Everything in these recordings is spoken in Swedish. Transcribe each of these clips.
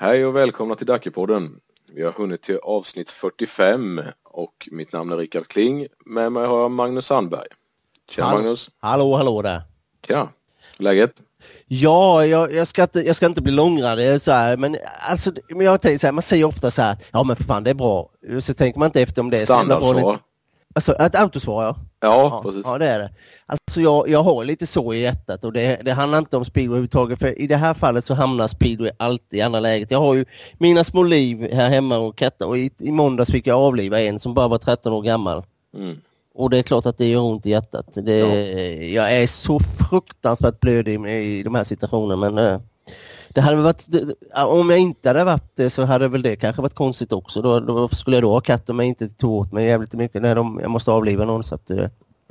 Hej och välkomna till Dackepodden. Vi har hunnit till avsnitt 45 och mitt namn är Rickard Kling. Med mig har jag Magnus Sandberg. Tjena Magnus. Hallå där. Tja, läget? Ja, jag ska inte bli långrandig så här, men alltså men jag tänker så här, man säger ofta så här, ja men för fan det är bra. Så tänker man inte efter om det är standardsvar. Alltså ett autosvar, ja. Ja, precis. Ja, det är det. Alltså jag har lite så i hjärtat och det handlar inte om speedway överhuvudtaget, för i det här fallet så hamnar speedway alltid i andra läget. Jag har ju mina små liv här hemma och katter, och i måndags fick jag avliva en som bara var 13 år gammal. Mm. Och det är klart att det gör ont i hjärtat. Jag är så fruktansvärt blödig i de här situationerna, men det hade varit, om jag inte hade varit det så hade väl det kanske varit konstigt också. Då skulle jag då ha katter men inte tog åt mig jävligt mycket när jag måste avliva någon. Så att,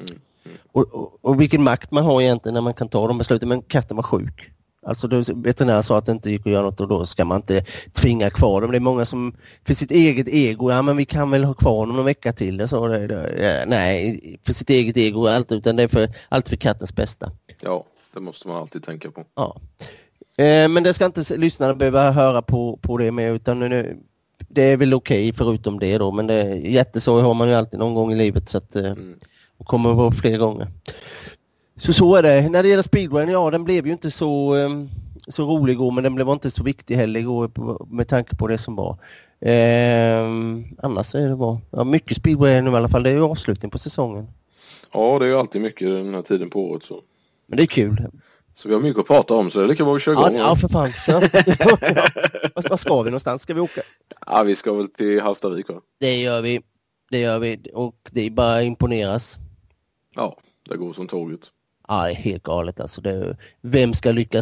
och vilken makt man har egentligen när man kan ta de besluten, men katten var sjuk. Alltså veterinären sa att det inte gick att göra något och då ska man inte tvinga kvar dem. Det är många som för sitt eget ego, ja men vi kan väl ha kvar dem någon vecka till. Så nej, för sitt eget ego allt, utan det är allt för kattens bästa. Ja, det måste man alltid tänka på. Ja. Men det ska inte lyssnarna behöva höra på det med, utan det är väl okej förutom det då, men jättesorg har man ju alltid någon gång i livet, så att och kommer på fler gånger. Så är det. När det gäller speedwayen, ja den blev ju inte så rolig igår, men den blev inte så viktig heller igår med tanke på det som var. Annars är det bra. Ja, mycket speedway nu i alla fall, det är ju avslutning på säsongen. Ja, det är ju alltid mycket den här tiden på året så. Men det är kul. Så vi har mycket att prata om, så det är lika bra att köra igång. Ja, för fan. Vad ska vi någonstans? Ska vi åka? Ja, vi ska väl till Hallstavik, va? Det gör vi. Och det är bara imponeras. Ja, det går som tåget. Ja, det är helt galet alltså. Vem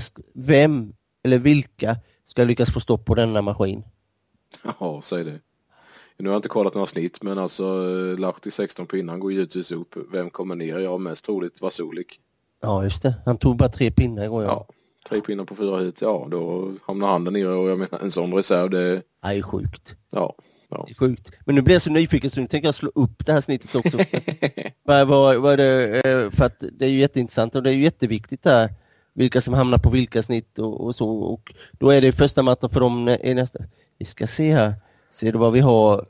eller vilka ska lyckas få stopp på denna maskin? Ja, säg det. Nu har jag inte kollat några snitt, men alltså Lahti 16 pinnar går givetvis upp. Vem kommer ner? Ja, mest troligt Vasulik. Ja, just det. Han tog bara 3 pinnar igår. Ja, 3 pinnar på 4 hit. Ja, då hamnar han där nere, och jag menar en sån reserv, det är sjukt. Ja. Det är sjukt. Men nu blir jag så nyfiken så nu tänker jag slå upp det här snittet också. Vad det, för att det är ju jätteintressant och det är ju jätteviktigt där vilka som hamnar på vilka snitt och så. Och då är det första matchen för dem är nästa. Vi ska se här. Ser du vad vi har?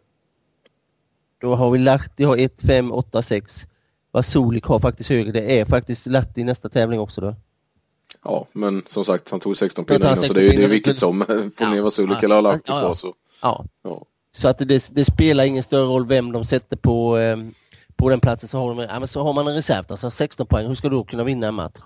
Då har vi Lahti har 1, 5, 8, 6. Vasulik har faktiskt högre. Det är faktiskt Lahti i nästa tävling också då. Ja, men som sagt, han tog 16 pinnar så det är vilket som får ner Vasulik eller Lahti på så. Ja. Så att det spelar ingen större roll vem de sätter på den platsen, så har man en reserv, alltså 16 poäng. Hur ska du då kunna vinna en match?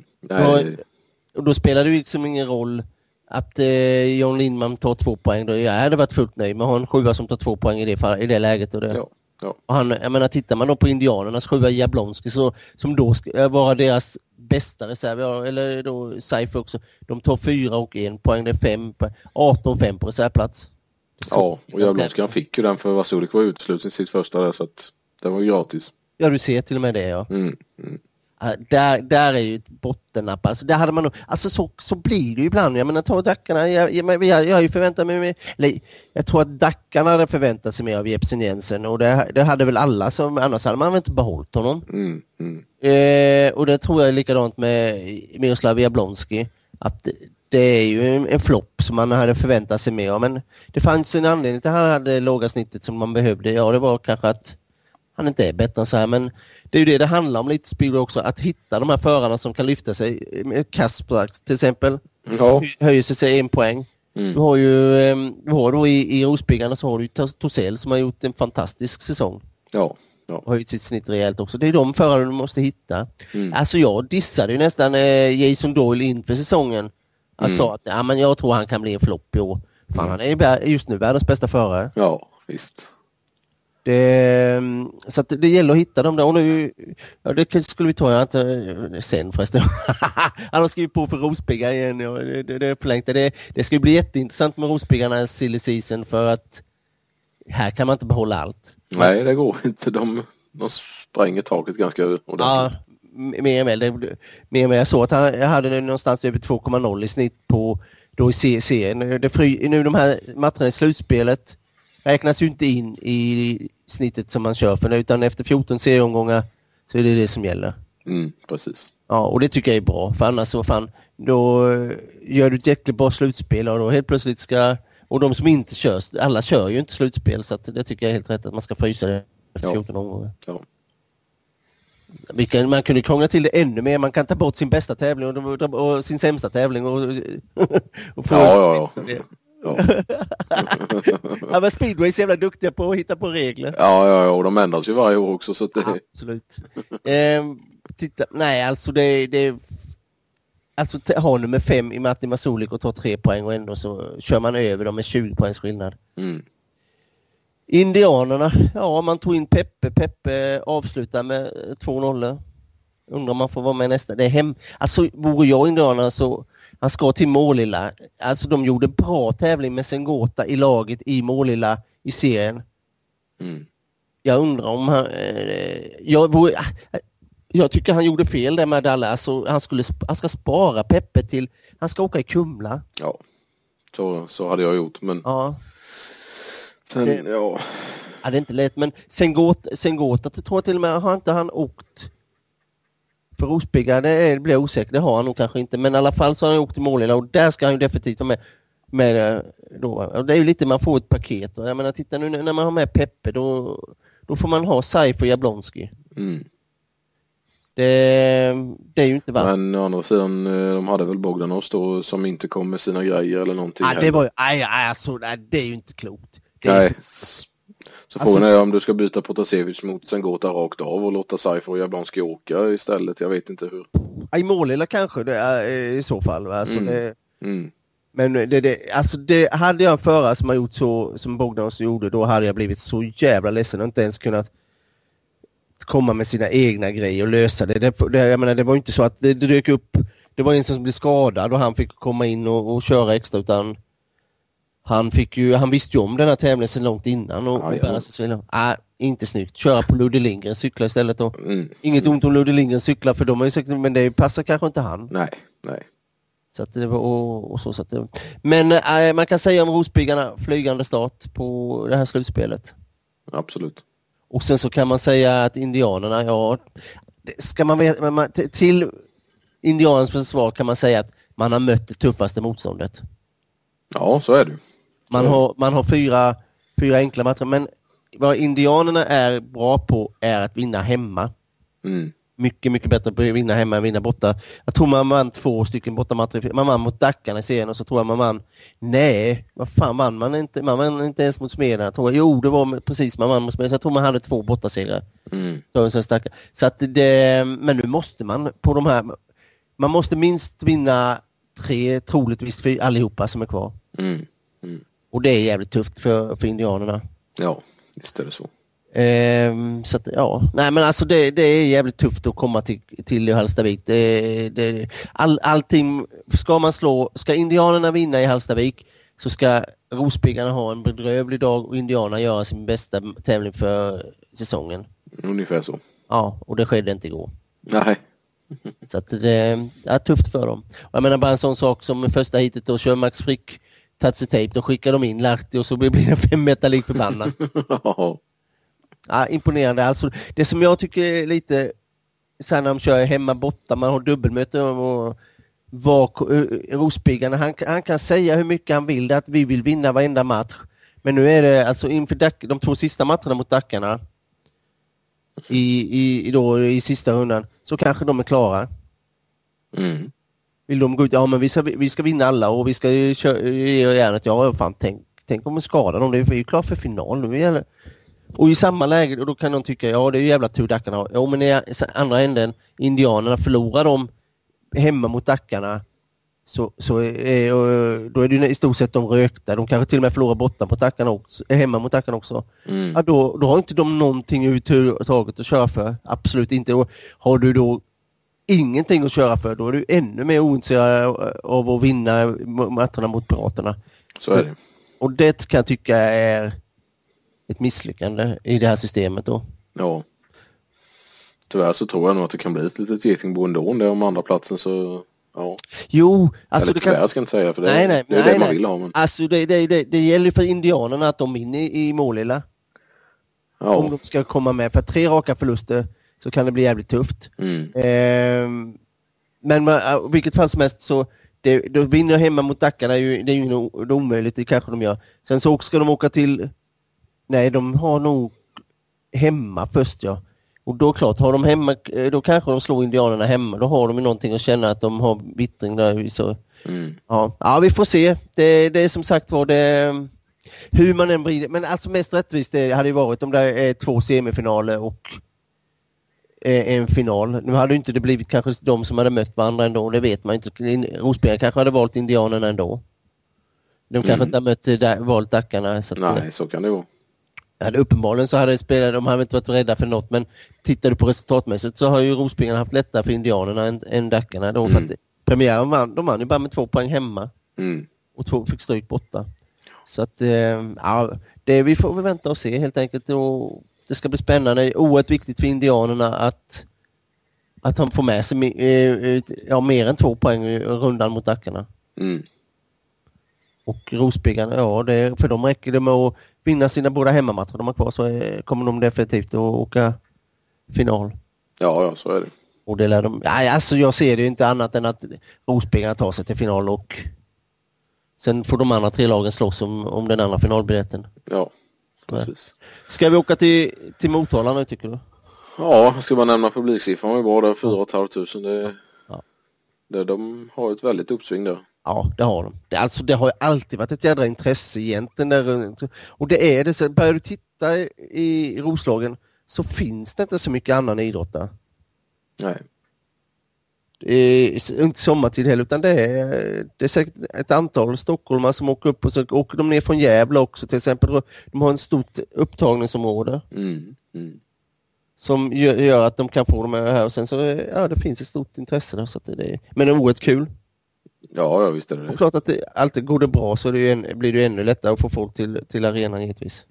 Då spelar det ju liksom ingen roll att John Lindman tar 2 poäng. Då jag hade varit fullt nöjd med att ha en 7 som tar 2 poäng i det läget. Och och jag menar, tittar man då på indianernas 7 Jablonski som då ska vara deras bästa reserv, eller då Seifer också, de tar 4 och 1 poäng, det är 5 18 och 5 på reservplats. Ja, och Jablonski han fick ju den för Vasulik var utesluten sitt första där, så att det var ju gratis. Ja, du ser till och med det, ja. Där är ju ett bottennapp. Alltså, där hade man nog, alltså så blir det ju ibland. Jag menar, ta Dackarna. Jag har ju förväntat mig jag tror att Dackarna hade förväntat sig mer av Jepsen Jensen, och det hade väl alla, som annars hade man väl inte behållit honom. Och det tror jag är likadant med Miroslav Jablonski, att det är ju en flopp som man hade förväntat sig mer av, men det fanns en anledning till att han hade låga snittet som man behövde. Ja, det var kanske att han inte är bättre än så här, men det är ju det handlar om lite speedway också, att hitta de här förarna som kan lyfta sig. Kasper till exempel, höjer sig 1 poäng. Du har då i Rospiggarna så har du Tosell som har gjort en fantastisk säsong. Ja. Höjt sitt snitt rejält också. Det är de förarna du måste hitta. Alltså jag dissade ju nästan Jason Doyle inför säsongen. Jag sa att men jag tror han kan bli en flopp i år. Fan, han är just nu världens bästa förare. Ja, visst. Så att det gäller att hitta dem där. Och nu, det skulle vi ta sen förresten. Han har skrivit på för Rospiggar igen. Det är förlängt. Det ska bli jätteintressant med Rospiggarna silly season, för att här kan man inte behålla allt. Nej, det går inte. De spränger taket ganska ordentligt. Ja, mer än väl. Jag såg att jag hade någonstans över 2,0 i snitt på då i serien. Nu de här matcherna i slutspelet räknas ju inte in i snittet som man kör för, utan efter 14 serieomgångar så är det som gäller. Precis. Ja, och det tycker jag är bra. För annars så fan, då gör du ett jäkligt bra slutspel och då helt plötsligt ska... Och de som inte kör, alla kör ju inte slutspel, så att det tycker jag är helt rätt att man ska frysa det efter 14 omgångar. Ja. Man kunde krångla till det ännu mer. Man kan ta bort sin bästa tävling och sin sämsta tävling och få Ja. Ja, men speedway är så jävla duktiga på att hitta på regler. Ja, och de ändras ju varje år också. Så att det... Absolut. Titta, nej, alltså det alltså har nummer 5 i Matti Masulik och tar 3 poäng och ändå så kör man över dem med 20 poängs skillnad. Indianerna, ja, man tog in Peppe avslutar med 2-0. Undrar om man får vara med nästa. Det är alltså vore jag Indianerna så han ska till Målilla. Alltså de gjorde bra tävling med Sengota i laget i Målilla i serien. Jag undrar om han jag tycker han gjorde fel där med alla. Alltså han ska spara Peppe till han ska åka i Kumla. Ja. Så hade jag gjort, men ja. Sen, ja, det är inte lätt, men Sengota tror jag till och med har inte han åkt för Rospigga, det blir osäkert, det har han nog kanske inte, men i alla fall så har han åkt till Målilla och där ska han ju definitivt vara med då. Och det är ju lite, man får ett paket och jag menar, titta nu när man har med Peppe då får man ha Saif och Jablonski. Det är ju inte värst. Men å andra sidan, de hade väl Bogdanovs då som inte kom med sina grejer eller någonting. Det var ju, alltså, det är ju inte klokt. Nej. Så frågan är om du ska byta Protasevich mot Sengota rakt av och låta Saif och Jablonski åka istället. Jag vet inte hur. I Målilla kanske det är i så fall. Alltså men det hade jag förra som har gjort så som Bogdanovs gjorde, då hade jag blivit så jävla ledsen och inte ens kunnat komma med sina egna grejer och lösa det. Jag menar, det var inte så att det dök upp, det var en som blev skadad och han fick komma in och köra extra, utan han visste ju om den här tävlingen sedan långt innan och bära sig inte snyggt. Köra på Ludde Lindgren, cykla istället då. Inget ont om Ludde Lindgren cyklar, för de har ju sagt, men det passar kanske inte han. Nej. Så att det var och så att det. Men man kan säga om Rospiggarna, flygande start på det här slutspelet. Absolut. Och sen så kan man säga att Indianerna, ska man veta, till Indianens försvar kan man säga att man har mött det tuffaste motståndet. Ja, så är det. Man har fyra enkla matcher, men vad Indianerna är bra på är att vinna hemma. Mycket, mycket bättre på att vinna hemma än vinna borta. Jag tror man vann 2 stycken bortamatcher. Man vann mot Dackarna i serien och så tror jag man vann. Nej, vad fan vann man inte? Man vann inte ens mot Smedjan. Jo, det var precis man vann mot Smedjan. Så jag tror man hade 2 bortasegrar. Så att men nu måste man på de här, man måste minst vinna 3, troligtvis för allihopa som är kvar. Och det är jävligt tufft för Indianerna. Ja, visst är det så. Så att, nej men alltså det är jävligt tufft att komma till Hallstavik. Allting ska Indianerna vinna i Hallstavik, så ska Rospiggarna ha en bedrövlig dag och Indianerna göra sin bästa tävling för säsongen. Ungefär så. Ja, och det skedde inte igår. Nej. Så att det är tufft för dem. Och jag menar bara en sån sak som första hitet då kör Max Frick touch-tape, då skickar de in Lahti och så blir det 5 meter lik förbannad. Imponerande. Alltså, det som jag tycker är lite sen när de kör hemma borta, man har dubbelmöte och Rospiggarna, han kan säga hur mycket han vill, att vi vill vinna varenda match. Men nu är det alltså inför de 2 sista matcherna mot Dackarna i sista rundan, så kanske de är klara. Vill de gå ut, men vi ska vinna alla och vi ska ge järnet. Tänk om de skadar dem, det är ju klart för final nu. Och i samma läge, och då kan de tycka, det är ju jävla tur Dackarna. Men i andra änden, Indianerna förlorar de hemma mot Dackarna, så då är det ju i stort sett de rökta. De kanske till och med förlorar borta på Dackarna också, hemma mot Dackarna också. Då har inte de någonting överhuvudtaget att köra för. Absolut inte. Och har du då ingenting att köra för, då är du ännu mer ointresserad av att vinna matcherna mot piraterna. Så är det. Och det kan jag tycka är ett misslyckande i det här systemet då. Ja. Tyvärr så tror jag nog att det kan bli ett litet getingbo ändå där om andra platsen, så ja. Jo, alltså eller tyvärr ska jag inte säga, för det är det man vill ha. Men... Alltså det gäller för Indianerna att de vinner i Målilla. Ja. Om de ska komma med, för 3 raka förluster så kan det bli jävligt tufft. Men vilket fall som helst så då vinner hemma mot Dackarna, det är ju omöjligt, det kanske de gör. Sen så ska de åka till, nej de har nog hemma först, ja. Och då klart, har de hemma, då kanske de slår indianerna hemma, då har de ju någonting att känna att de har vittring där. Så. Ja, vi får se. Det är som sagt var det, hur man än vrider, men alltså mest rättvist det hade ju varit om det är 2 semifinaler och en final. Nu hade ju inte det blivit kanske de som hade mött varandra ändå, det vet man inte. Rospiggarna kanske hade valt indianerna ändå. De kanske inte hade valt Dackarna. Så nej, så kan det vara. Uppenbarligen så hade de hade inte varit rädda för något, men tittar du på resultatmässigt så har ju Rospiggarna haft lättare för indianerna än Dackarna då, för att premiären de vann ju bara med 2 poäng hemma och fick stryk borta. Så att vi får väl vänta och se helt enkelt, och det ska bli spännande. Det är oerhört viktigt för indianerna att de får med sig mer än 2 poäng i rundan mot Dackarna. Och Rospiggarna, för dem räcker det med att vinna sina båda hemmamatcher de har kvar, så kommer de definitivt att åka final. Ja, så är det. Och det lär de, alltså jag ser det ju inte annat än att Rospiggarna tar sig till final, och sen får de andra 3 lagen slåss om den andra finalbiljetten. Ja, precis. Ska vi åka till Motala nu, tycker du? Ja, jag ska bara nämna publiksiffran var ju bra där, 4 500. De har ett väldigt uppsving där. Ja, det har de. Det har ju alltid varit ett jädra intresse egentligen där. Och det är det, så börjar du titta i Roslagen så finns det inte så mycket annan idrott där. Nej. Det är inte sommartid heller, utan det är säkert ett antal stockholmare som åker upp, och så åker de ner från Gävle också till exempel. De har en stort upptagningsområde som gör att de kan få dem här, och sen så det finns ett stort intresse där, så att men det är oerhört kul. Ja, visst är det. Och klart att alltid går det bra, så blir det ännu lättare att få folk till arenan givetvis.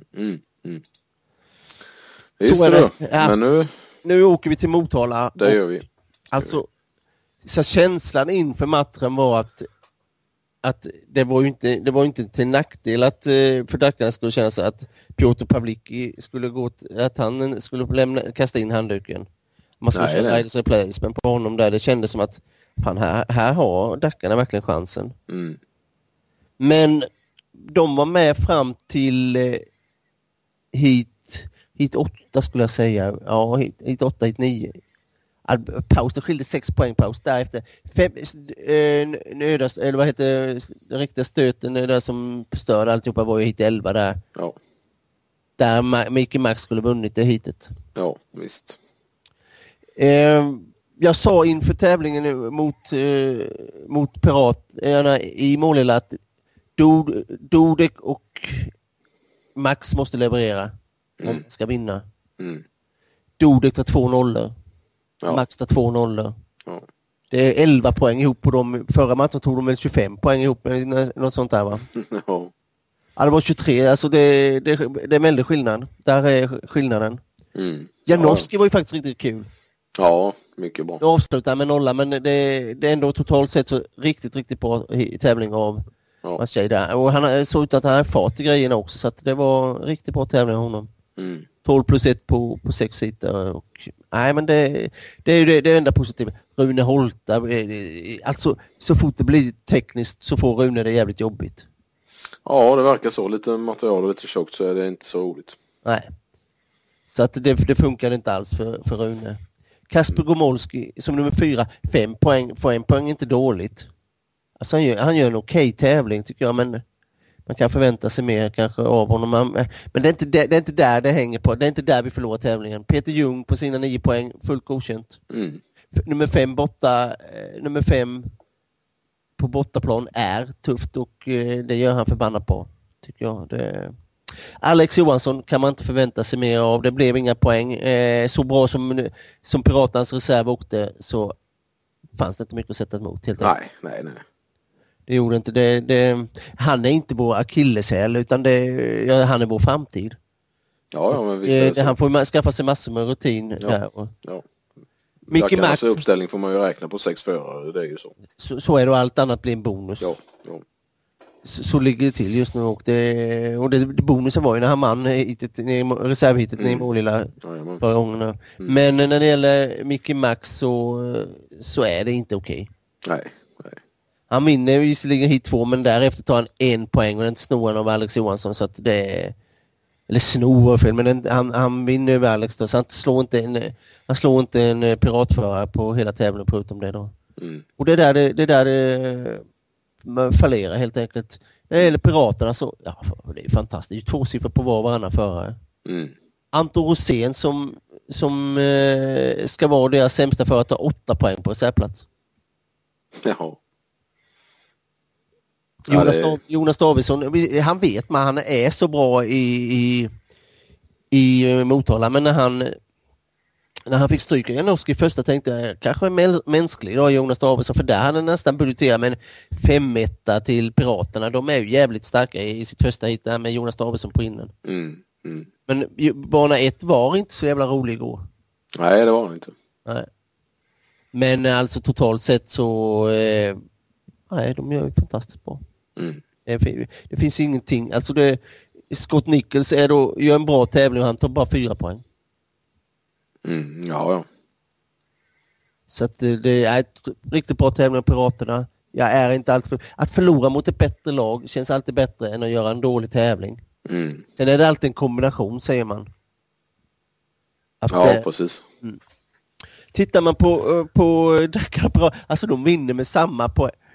Så är det. Ja. Men nu åker vi till Motala. Det gör vi. Alltså, så känslan inför matchen var att det var inte till nackdel att för Dackarna skulle känna sig att Piotr Pavlicki skulle att han skulle kasta in handduken. Man skulle köra Riders Replacement på honom där. Det kändes som att fan, här har Dackarna verkligen chansen. Men de var med fram till hit 8 skulle jag säga. Ja, hit 8, hit 9. Paus, det skilde 6 poäng paus. Därefter den riktiga stöten där som störde alltihopa var ju hit 11 där. Ja. Där Mickey Max skulle vunnit det hitet. Ja, visst. Jag sa inför tävlingen mot Piraterna i Målilla att Dodek och Max måste leverera om de ska vinna. Dodek tar 2-0. Max tar 2-0. Ja. Det är 11 poäng ihop på dem. Förra matchen tog de väl 25 poäng ihop, något sånt där, va? Ja, det var 23, alltså det är en väldigt skillnad. Där är skillnaden. Janowski var ju faktiskt riktigt kul. Ja, mycket bra. Nu avslutar med 0, men det är ändå totalt sett så riktigt bra tävling av Maciej där. Och han såg ut att han hade fart i grejerna också, så att det var riktigt bra tävling av honom. 12+1 på 6 sidor. Nej, men det är ju det enda positiva. Rune Holta, alltså så fort det blir tekniskt så får Rune det jävligt jobbigt. Ja, det verkar så. Lite material och lite tjockt, så är det inte så roligt. Nej. Så att det funkar inte alls för Rune. Kasper Gomolski som nummer 4, 5 poäng. Får 1 poäng inte dåligt. Alltså han gör en okej tävling tycker jag, men man kan förvänta sig mer kanske av honom. Men det är inte där det hänger på. Det är inte där vi förlorar tävlingen. Peter Ljung på sina 9 poäng, fullt godkänt. Nummer 5 på bortaplan är tufft, och det gör han förbannat på, tycker jag. Alex Johansson kan man inte förvänta sig mer av. Det blev inga poäng. Så bra som Piraternas reserv åkte, så fanns det inte mycket att sätta emot. Helt enkelt. Nej. Det gjorde inte det. Han är inte vår akilleshäl, utan han är vår framtid. Ja, men visst han får skaffa sig massor med rutin där. Ja. Mickey Max uppställning får man ju räkna på 6 förare, det är ju så. Så är det, och allt annat blir en bonus. Ja. så ligger det till just nu. Och det bonusen var ju när han vann reservhitet i Målilla förra gångerna. Men när det gäller Mickey Max så är det inte okej. Nej. Han vinner visserligen hit 2, men därefter tar han 1 poäng och den snor av Alex Johansson, så att det är, eller snor fel, men han vinner över Alex då, så han slår inte en piratförare på hela tävlingen förutom det då. Och det är där det fallerar helt enkelt. När det gäller piraterna så, ja, det är fantastiskt. 2 siffror på varannan förare. Anton Rosén som ska vara deras sämsta förare, tar 8 poäng på särplats. Jaha. Jonas Davidsson, han vet man, han är så bra i Motala, men när han fick stryka Janowski första tänkte jag kanske mänsklig då, Jonas Davidsson, för där hade han nästan budgeterat med en 5-1 till Piraterna. De är ju jävligt starka i sitt första hit där med Jonas Davidsson på innen. Men bana 1 var inte så jävla rolig igår. Nej, det var det inte. Nej. Men alltså totalt sett så nej, de gör ju fantastiskt bra. Det finns ingenting. Alltså Scott Nichols gör en bra tävling och han tar bara 4 poäng. Ja. Så att det är ett riktigt bra tävling av Piraterna. Jag är inte alltid att förlora mot ett bättre lag känns alltid bättre än att göra en dålig tävling. Sen är det alltid en kombination, säger man. Precis. Tittar man på Dakar, alltså de vinner med samma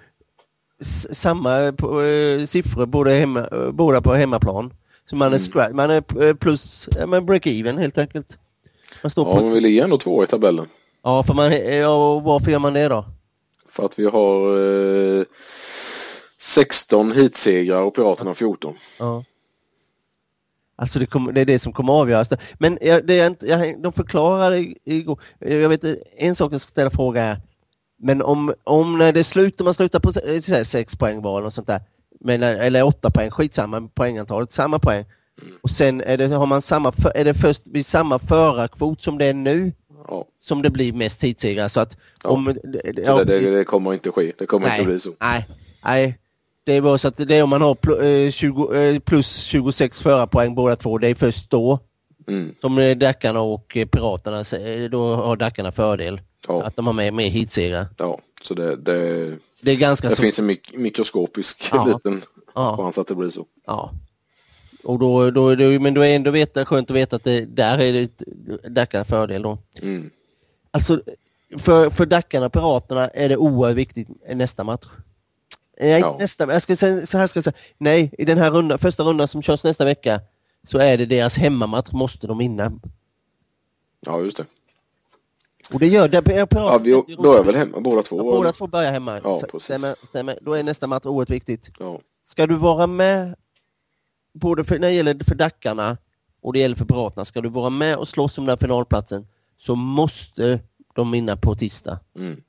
siffror båda på hemmaplan. Så man är plus break-even helt enkelt. Man vill ge ändå 2 i tabellen. Ja, varför gör man det då? För att vi har 16 hitsegrar och Piraterna 14. Ja. Alltså det är det som kommer avgöras. Men de förklarade igår. Jag vet en sak jag ska ställa fråga här. Men om när det slutar, man slutar på 6 poäng var och sånt där. Men, eller 8 poäng, skitsamma poängantalet, samma poäng. Och sen är det först vid samma förarkvot som det är nu som det blir mest hitsegrar. Så att det kommer inte ske. Det kommer inte bli så. Nej. Det är bara så att det är om man har plus 26 förarpoäng båda två. Det är först då som Dackarna och Piraterna, då har Dackarna fördel. Att de har med hitsegrar. Ja, så det är ganska det finns en mikroskopisk liten chans att det blir så. Ja. Och då är ändå skönt att veta att där är det Dackarna fördel då. Alltså för Dackarna och Piraterna är det oerhört viktigt nästa match. Jag ska säga, nej, i den här första rundan som körs nästa vecka så är det deras hemmamatch, måste de vinna. Ja, just det. Och det gör det. Då är väl hemma båda två. Båda två börjar hemma. Ja, precis. Stämmer. Då är nästa match oerhört viktigt. Ja. Ska du vara med både när det gäller för Dackarna och det gäller för Piraterna, ska du vara med och slåss om den här finalplatsen, så måste de vinna på tisdag.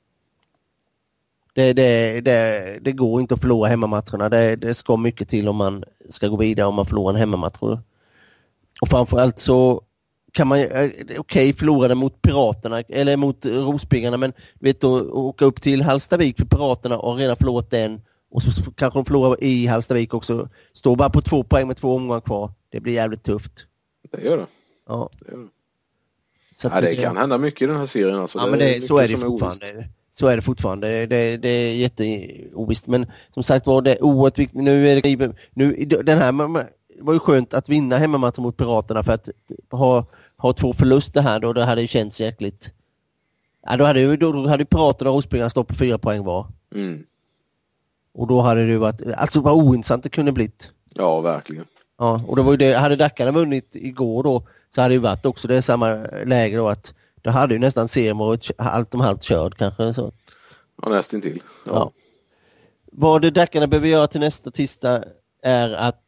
Det går inte att förlora hemmamatcherna. Det ska mycket till om man ska gå vidare om man förlorar en hemmamatch. Och framförallt så kan man förlora den mot Piraterna eller mot Rospiggarna, men vet du, åka upp till Hallstavik för Piraterna och redan förlorat den, och så kanske de förlorar i Hallstavik också. Står bara på 2 poäng med 2 omgångar kvar. Det blir jävligt tufft. Det gör det. Ja. Det gör det. Så det kan hända mycket i den här serien. Alltså. Ja, men så är det fortfarande. Så är det fortfarande. Det är jätteovisst. Men som sagt var det oerhört viktigt. Nu är det den här var ju skönt att vinna hemmamatchen mot Piraterna, för att ha 2 förluster här då, det hade ju känts jäkligt. Ja, då hade Piraterna och Rospiggarna stått på 4 poäng var. Och då hade det varit, alltså vad ointressant det kunde blivit. Ja, verkligen. Ja, och det var ju det, hade Dackarna vunnit igår då, så hade det ju varit också det samma läge då, att då hade ju nästan serien varit allt om halvt körd kanske så. Ja, nästan till. Ja. Vad det Dackarna behöver göra till nästa tisdag är att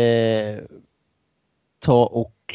ta och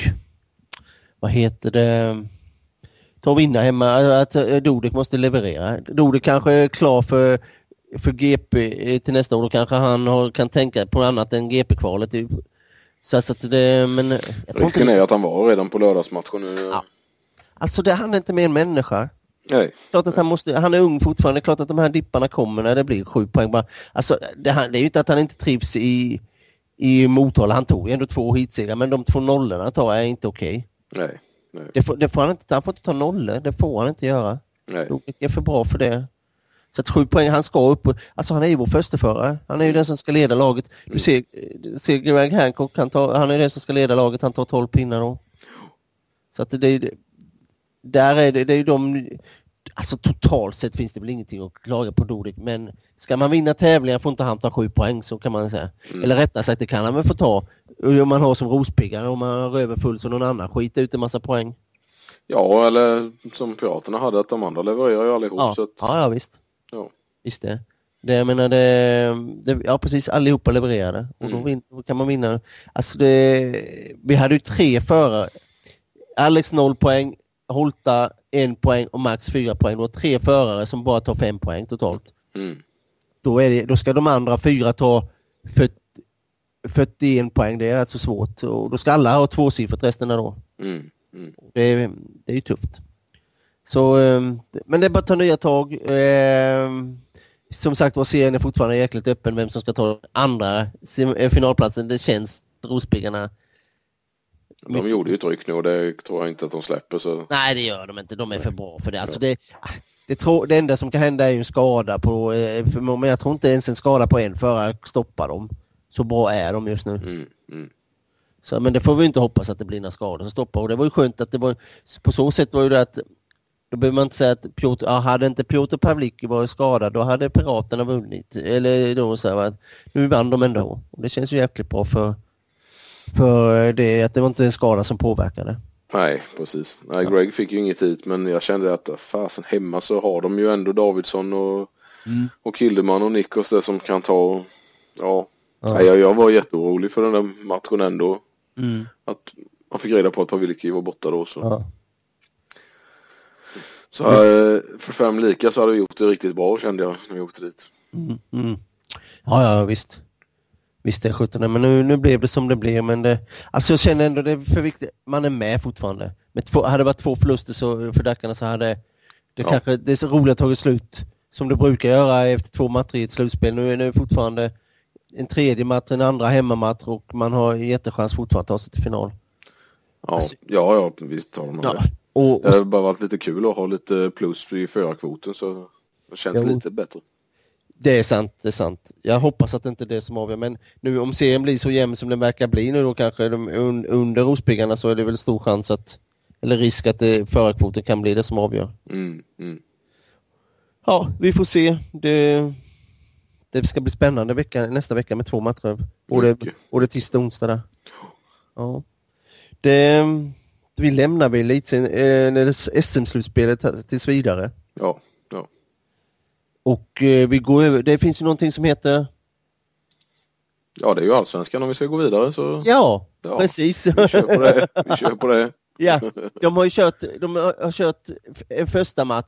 ta och vinna hemma, att Dodek måste leverera. Dodek kanske är klar för GP till nästa år, då kanske han kan tänka på annat än GP-kvalet. Så att det, men risken är att han var redan på lördagsmatchen nu. Ja. Alltså han är inte mer en människa. Nej. Klart att han är ung fortfarande. Klart att de här dipparna kommer när det blir 7 poäng. Bara. Alltså, det är ju inte att han inte trivs i Motala. Han tog ju ändå 2 hitsegrar, men de 2 nollorna tar är inte okej. Nej. Det får han inte. Han får inte ta nollor. Det får han inte göra. Nej. Det är för bra för det. Så att 7 poäng, han ska upp. Alltså han är ju vår försteförare. Han är ju den som ska leda laget. Du ser Greg Hancock, han är den som ska leda laget. Han tar 12 pinnar då. Så att det är ju de... Alltså totalt sett finns det väl ingenting att klaga på Dodic. Men ska man vinna tävlingar får inte han ta 7 poäng, så kan man säga. Eller rättare sagt, det kan han väl få ta. Om man har som rospiggar, om man har överfull så någon annan skit ut en massa poäng. Ja, eller som Piraterna hade, att de andra levererar ju allihop. Ja, så att... ja visst. Ja. Visst det. Jag menar ja precis, allihopa levererade. Och då kan man vinna. Alltså vi hade ju 3 förare. Alex 0 poäng, Holta 1 poäng och Max 4 poäng. Och 3 förare som bara tar 5 poäng totalt. Då ska de andra 4 ta 41 poäng. Det är rätt så svårt. Och då ska alla ha 2-siffrigt resten då. Det är ju tufft. Så, men det är bara att ta nya tag. Som sagt, vår serien är fortfarande jäkligt öppen vem som ska ta andra finalplatsen. Det känns rospiggarna. De gjorde ju ett ryck nu och det tror jag inte att de släpper. Så... Nej, det gör de inte. De är för bra för det. Alltså det enda som kan hända är ju en skada på... Men jag tror inte ens en skada på en förare stoppar dem. Så bra är de just nu. Så, men det får vi inte hoppas att det blir några skador som stoppar. Och det var ju skönt att det var... På så sätt var ju det att... Då behöver man inte säga att hade inte Piotr Pavlicki varit skadad, då hade Piraterna vunnit. Eller då så här, nu vann de ändå. Och det känns ju jäkligt bra för det, att det var inte en skada som påverkade. Nej, precis. Nej, Greg fick ju inget hit, men jag kände att fasen hemma så har de ju ändå Davidsson och Kildeman och Nikos där som kan ta... Ja. Nej, jag var jätteorolig för den där matchen ändå. Att man fick reda på att Pavlicki var borta då. Så. Ja. Så för 5 lika så hade vi gjort det riktigt bra, kände jag när vi åkte dit. Ja, visst. Visst det är 17, men nu blev det som det blev. Men alltså jag känner ändå det är för viktigt. Man är med fortfarande. Hade det varit 2 förluster så, för Dackarna, så hade det kanske det är så roligt att tagit slut som det brukar göra efter 2 matcher i ett slutspel. Nu är det fortfarande en 3:e match, en andra hemmamatch, och man har jättechans fortfarande att ta sig till final. Ja, alltså, ja visst har de det. Det har bara varit lite kul att ha lite plus i förarkvoten, så det känns lite bättre. Det är sant. Jag hoppas att det inte är det som avgör, men nu om serien blir så jämn som den verkar bli nu, då kanske under rospiggarna, så är det väl stor chans att, eller risk att förarkvoten kan bli det som avgör. Ja, vi får se. Det ska bli spännande nästa vecka med 2 matcher. Och det tisdag och onsdag där. Ja. Vi lämnar väl lite SM-slutspelet tills vidare. Ja. Och vi går över. Det finns ju någonting som heter... Ja, det är ju allsvenskan om vi ska gå vidare. Så... Ja, precis. Vi kör på det. Ja, de har kört en första match.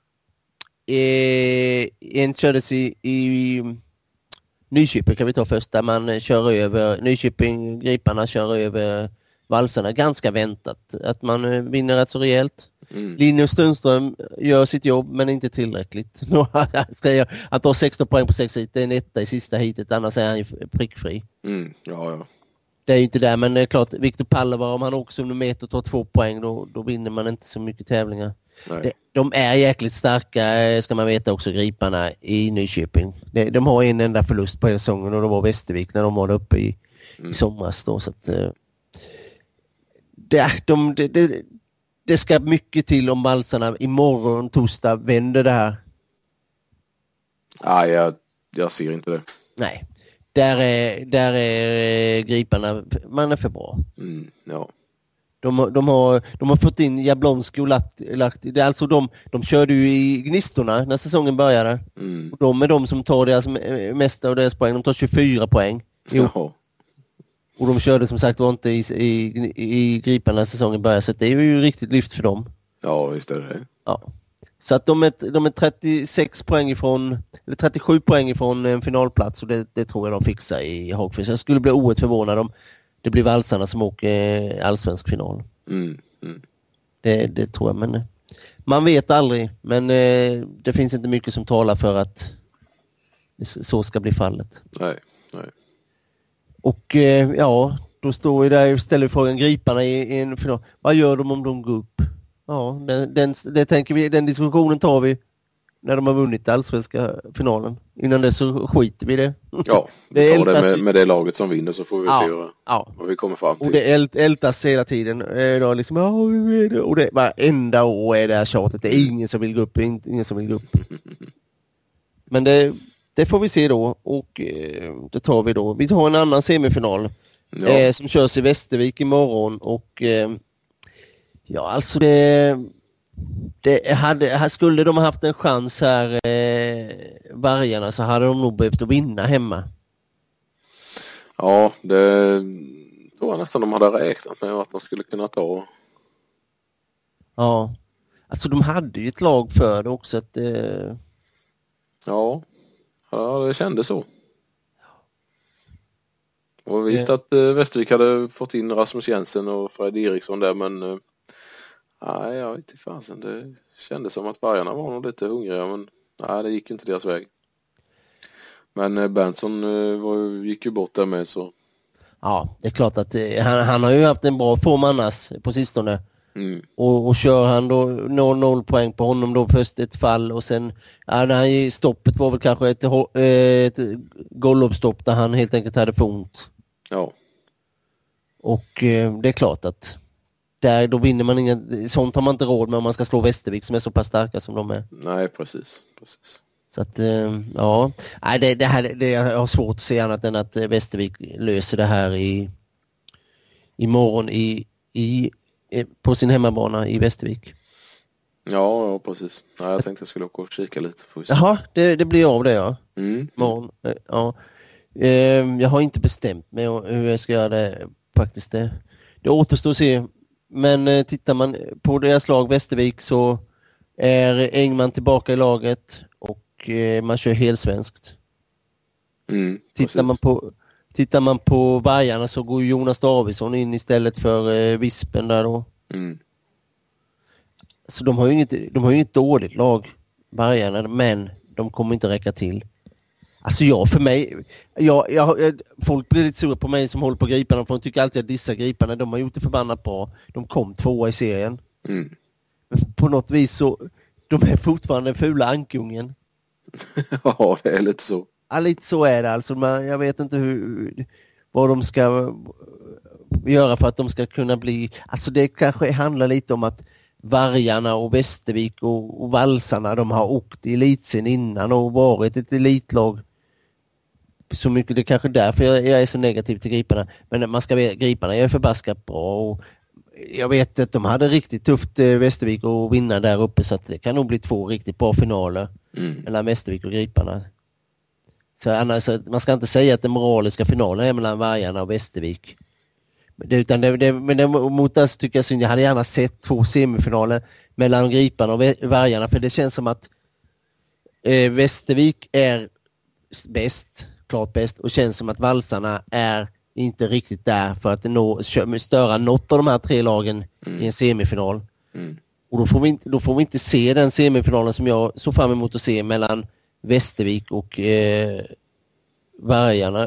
En kördes i Nyköping, kan vi ta först, där man kör över Nyköping, Griparna kör över valsarna, ganska väntat att man vinner rätt så rejält. Linus Sundström gör sitt jobb, men inte tillräckligt. Att ha 16 poäng på 6 hit, det är en etta i sista hitet, annars är han ju prickfri. Ja. Det är ju inte där, men det är klart, Viktor Pallevar, om han också under meter tar 2 poäng, då vinner man inte så mycket tävlingar. De är jäkligt starka, ska man veta också, Griparna i Nyköping. De har en enda förlust på hela säsongen, och det var Västervik när de var uppe i somras då, så att det ska mycket till om valsarna imorgon torsdag vänder det här. Nej, jag ser inte det. Nej. Där är Griparna, man är för bra. Ja. De har fått in Jablonski och Lahti. Det är alltså de körde ju i Gnistorna när säsongen började. Och de är de som tar deras mesta av deras poäng. De tar 24 poäng. Ja. Och de körde som sagt var inte i Griparna när säsongen började. Så det är ju riktigt lyft för dem. Ja, visst är det. Ja. Så att de är 36 poäng ifrån, eller 37 poäng ifrån en finalplats, och det tror jag de fixar i Hagfors. Jag skulle bli oerhört förvånad om det blir valsarna som åker allsvensk final. Det tror jag, men man vet aldrig, men det finns inte mycket som talar för att så ska bli fallet. Nej. Och ja, då står vi där och ställer frågan Griparna i en final. Vad gör de om de går upp? Ja, det tänker vi, den diskussionen tar vi när de har vunnit allsvenska finalen. Innan det så skiter vi det. Ja, vi tar det med det laget som vinner, så får vi se vad vi kommer fram till. Och det ältas hela tiden. Då liksom, och det varenda år är det här tjatet. Det är ingen som vill gå upp. Ingen som vill gå upp. Men det får vi se då. Och det tar vi då. Vi tar en annan semifinal. Som körs i Västervik imorgon. Och ja, alltså skulle de ha haft en chans här, Vargarna, så hade de nog behövt att vinna hemma. Ja, det tror jag nästan de hade räknat med att de skulle kunna ta. Ja, alltså de hade ju ett lag för det också. Att, ja, det kändes så. Och visst att Västervik hade fått in Rasmus Jensen och Fred Eriksson där, men nej, jag vet inte fasen. Det kändes som att Vargarna var nog lite hungriga, men nej, det gick inte deras väg. Men Berntsson gick ju bort där med, så. Ja, det är klart att han har ju haft en bra form annars på sistone. Och kör han då 0 poäng på honom då, först ett fall och sen stoppet var väl kanske ett golvstopp där han helt enkelt hade för ont. Ja. Och det är klart att då vinner man inga, sånt har man inte råd med om man ska slå Västervik som är så pass starka som de är. Nej, precis. Så att, ja. Nej, det jag har svårt att se annat än att Västervik löser det här imorgon på sin hemmabana i Västervik. Ja, precis. Nej, jag tänkte jag skulle åka och kika lite. Jaha, det blir av det, ja. Imorgon, ja. Jag har inte bestämt mig hur jag ska göra det faktiskt. Det återstår att se. Men tittar man på deras lag Västervik, så är Engman tillbaka i laget och man kör helsvenskt. Tittar man på Vargarna, så går Jonas Davidsson in istället för Vispen där då. Så de har ju inget dåligt lag, Vargarna, men de kommer inte räcka till. Alltså folk blir lite sura på mig som håller på Griparna, för de tycker alltid att dissa Griparna. De har gjort det förbannat bra. De kom 2 i serien. Men på något vis så de är fortfarande fula ankungen. Ja, det är lite så. Ja, lite så är det alltså. Jag vet inte vad de ska göra för att de ska kunna bli. Alltså det kanske handlar lite om att Vargarna och Västervik och Valsarna, de har åkt i elitsen innan och varit ett elitlag så mycket. Det är kanske därför jag är så negativ till Griparna. Men man ska veta, Griparna är förbaskat bra, och jag vet att de hade riktigt tufft Västervik att vinna där uppe, så att det kan nog bli 2 riktigt bra finaler mellan Västervik och Griparna. Så annars, man ska inte säga att den moraliska finalen är mellan Vargarna och Västervik. Men mot det så tycker jag synd. Jag hade gärna sett 2 semifinaler mellan Griparna och Vargarna, för det känns som att Västervik är bäst, klart bäst, och känns som att Valsarna är inte riktigt där för att störa något av de här 3 lagen i en semifinal. Och då får vi inte se den semifinalen som jag så fram emot att se mellan Västervik och Vargarna.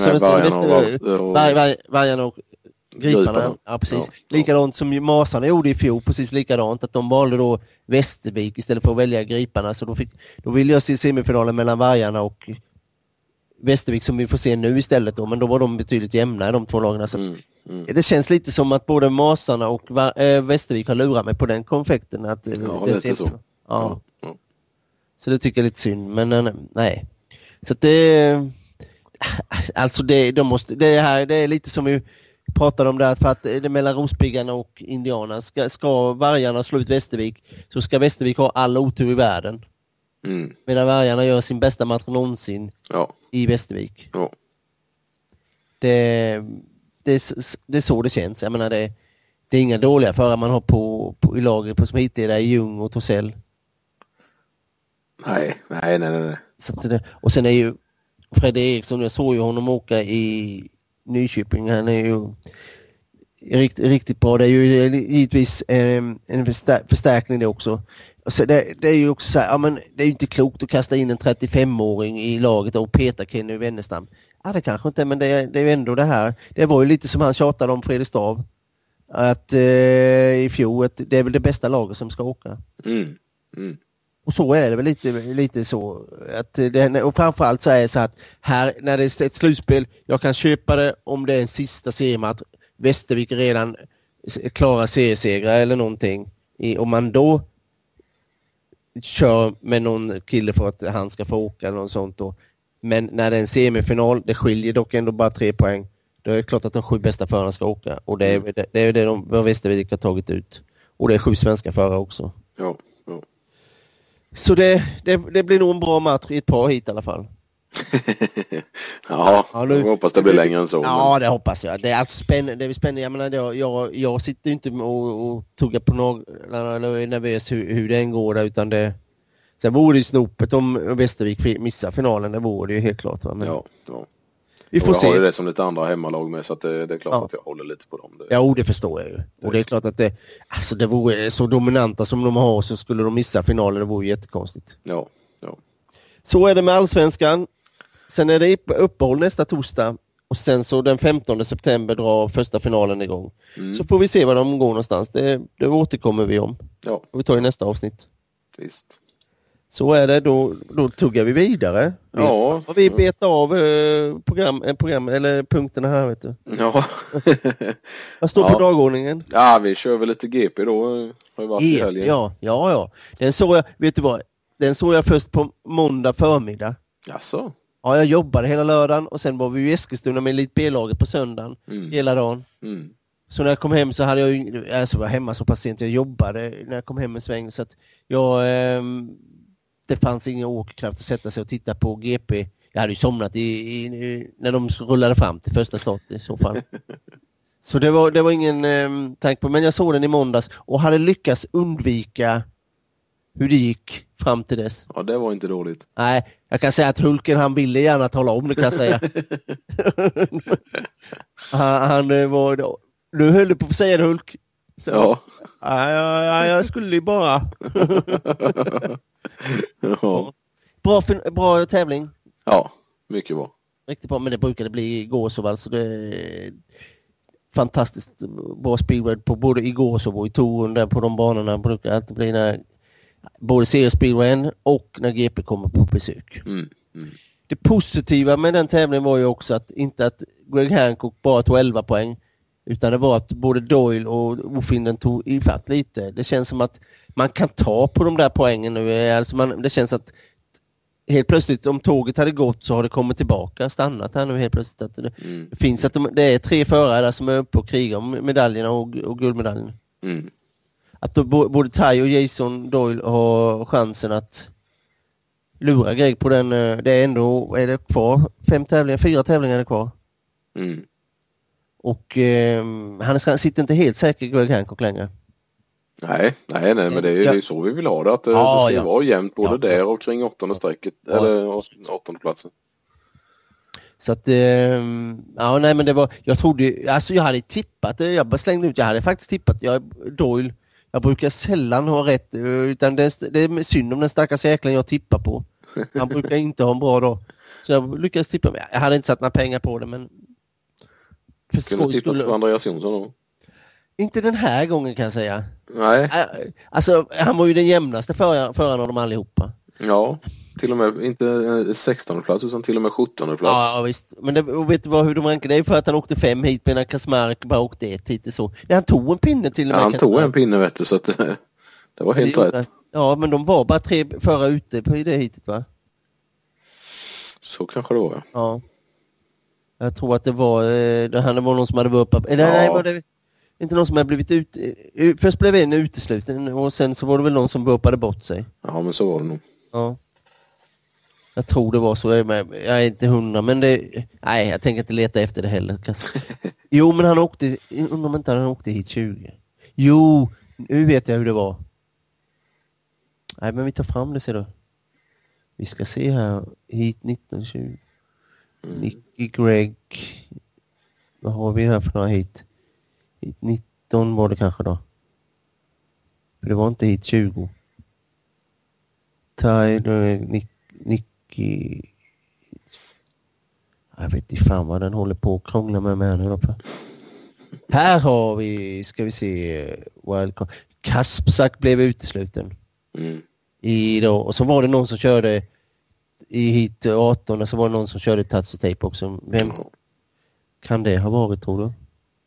Vargarna och Griparna. Ja, precis. Likadant som Masarna gjorde i fjol, precis likadant, att de valde då Västervik istället för att välja Griparna. Så då vill jag se semifinalen mellan Vargarna och Västervik som vi får se nu istället då, men då var de betydligt jämnare, de 2 lagarna. Så det känns lite som att både Masarna och Västervik har lurat mig på den konfekten. Att det så. Ja. Så det tycker jag är lite synd, men nej. Så att det alltså det är lite som vi pratade om där, för att det mellan Rospiggarna och Indianerna ska Vargarna slå ut Västervik, så ska Västervik ha all otur i världen. Medan Vargarna gör sin bästa match någonsin i Västervik. Ja. Det är så det känns. Jag menar, det är inga dåliga förare man har i laget på som hittar där, Ljung och Torssell. Nej. Så och sen är ju Fred Eriksson, jag såg ju honom åka i Nyköping. Han är ju riktigt bra. Det är ju givetvis en förstärkning det också. Så det är ju också så här, ja, men det är ju inte klokt att kasta in en 35-åring i laget och peta Kenny Wennerstam. Ja, det kanske inte, men det är ju ändå det här. Det var ju lite som han tjatade om Fredrikstad. Att i fjol, det är väl det bästa laget som ska åka. Och så är det väl lite så. Att och framförallt så är det så att här, när det är ett slutspel, jag kan köpa det om det är en sista seriematch. Västervik redan klarar seriesegrar eller någonting. Om man då kör med någon kille för att han ska få åka eller något sånt då. Men när det är en semifinal, det skiljer dock ändå bara 3 poäng. Då är det klart att de 7 bästa förarna ska åka. Och det är det de Västervik har tagit ut. Och det är 7 svenska förare också. Ja. Så det blir nog en bra match i ett par hit i alla fall. Ja, jag hoppas det blir längre än så. Ja, men det hoppas jag. Det är alltså spännande. Det är spännande. Jag menar, jag sitter inte och tuggar på några eller är nervös hur det än går där, utan det... Sen vore det ju snopet om Västervik missar finalen. Det vore det ju helt klart. Va? Men... Ja. Vi får se. Jag har ju det som lite andra hemmalag med, så att det är klart att jag håller lite på dem. Ja, det förstår jag ju. Och det är klart att det vore så dominanta som de har, så skulle de missa finalen. Det vore ju jättekonstigt. Ja. Så är det med Allsvenskan. Sen är det uppehåll nästa torsdag. Och sen så den 15 september drar första finalen igång. Så får vi se var de går någonstans. Det återkommer vi om. Ja. Och vi tar i nästa avsnitt. Visst. Så är det, då tuggar vi vidare. Vi betar av program eller punkterna här, vet du. Ja. Vad står på dagordningen? Ja, vi kör väl lite GP då. Har varit i helgen. Ja. Den såg jag, vet du vad? Den såg jag först på måndag förmiddag. Jaså? Ja, jag jobbade hela lördagen och sen var vi i Eskilstuna med Elite B-laget på söndagen hela dagen. Så när jag kom hem så hade jag ju, alltså var hemma så pass sent, jag jobbade när jag kom hem en sväng, så att det fanns ingen åkerkraft att sätta sig och titta på GP. Jag hade ju somnat när de rullade fram till första start i så fall. Så det var ingen tanke på, men jag såg den i måndags och hade lyckats undvika hur det gick fram till dess. Ja, det var inte dåligt. Nej, jag kan säga att Hulken, han ville gärna tala om det, kan jag säga. han var... Nu höll du på att säga det, Hulk. Så, ja. Jag skulle ju bara... Ja. Bra tävling. Ja, mycket bra. Riktigt bra, men det brukade bli i Gåsov, alltså det är fantastiskt bra speedway på både i Gåsov och i Torun, där på de banorna brukar alltid bli när både seriespeedwayen och när GP kommer på besök. Det positiva med den tävlingen var ju också att inte att Greg Hancock bara tog 11 poäng, utan det var att både Doyle och Ofinden tog ifatt lite. Det känns som att man kan ta på de där poängen nu. Alltså det känns att helt plötsligt, om tåget hade gått, så har det kommit tillbaka, stannat här nu helt plötsligt. Att det finns att det är 3 förare där som är uppe och krigar om medaljerna och guldmedaljerna. Att då både Ty och Jason Doyle har chansen att lura Greg på den. Det är ändå, är det kvar 4 tävlingar är kvar. Och han sitter inte helt säker, Greg Hancock, längre. Nej, men det är ju så vi vill ha det. Att det ska vara jämnt både där och kring 8:e strecket. Eller 8:e platsen. Så att, men det var, jag trodde, alltså jag hade tippat, jag bara slängde ut, jag hade faktiskt tippat, Doyle, jag brukar sällan ha rätt, utan det är synd om den stackars jäklan jag tippar på. Han brukar inte ha en bra dag. Så jag lyckades tippa, jag hade inte satt några pengar på det, men... Kunde tippat på Andreas Jonsson då? Inte den här gången, kan jag säga. Nej. Alltså, han var ju den jämnaste föraren av dem allihopa. Ja, till och med inte 16:e plats utan till och med 17:e plats. Ja, visst. Men vet du hur de rankade? Det är för att han åkte 5 hit medan Kasmarek bara åkte 1 hit och så. Ja, han tog en pinne till och med. Ja, han tog en pinne, vet du, så att det var helt rätt. Ja, men de var bara 3 förare ute på det hitet, va? Så kanske det var, ja. Jag tror att det var någon som hade varit uppe. Nej, var det inte någon som hade blivit först blev en utesluten och sen så var det väl någon som burpade bort sig. Ja, men så var det nog. Ja. Jag tror det var så. Jag är inte 100, men nej, jag tänker inte leta efter det heller. Jo, men han åkte hit 20. Jo, nu vet jag hur det var. Nej, men vi tar fram det, ser du. Vi ska se här. Hit 1920. Nicky Greg. Vad har vi här för några hit? Hit 19 var det kanske då. För det var inte hit 20. Nicky. Jag vet inte fan vad den håller på att krångla med nu uppe. Här har vi, ska vi se, wildcard. Kaspsak blev utesluten. Idag. Och så var det någon som körde i hit 18, och så var det någon som körde touch och tape också. Vem kan det ha varit, tror du?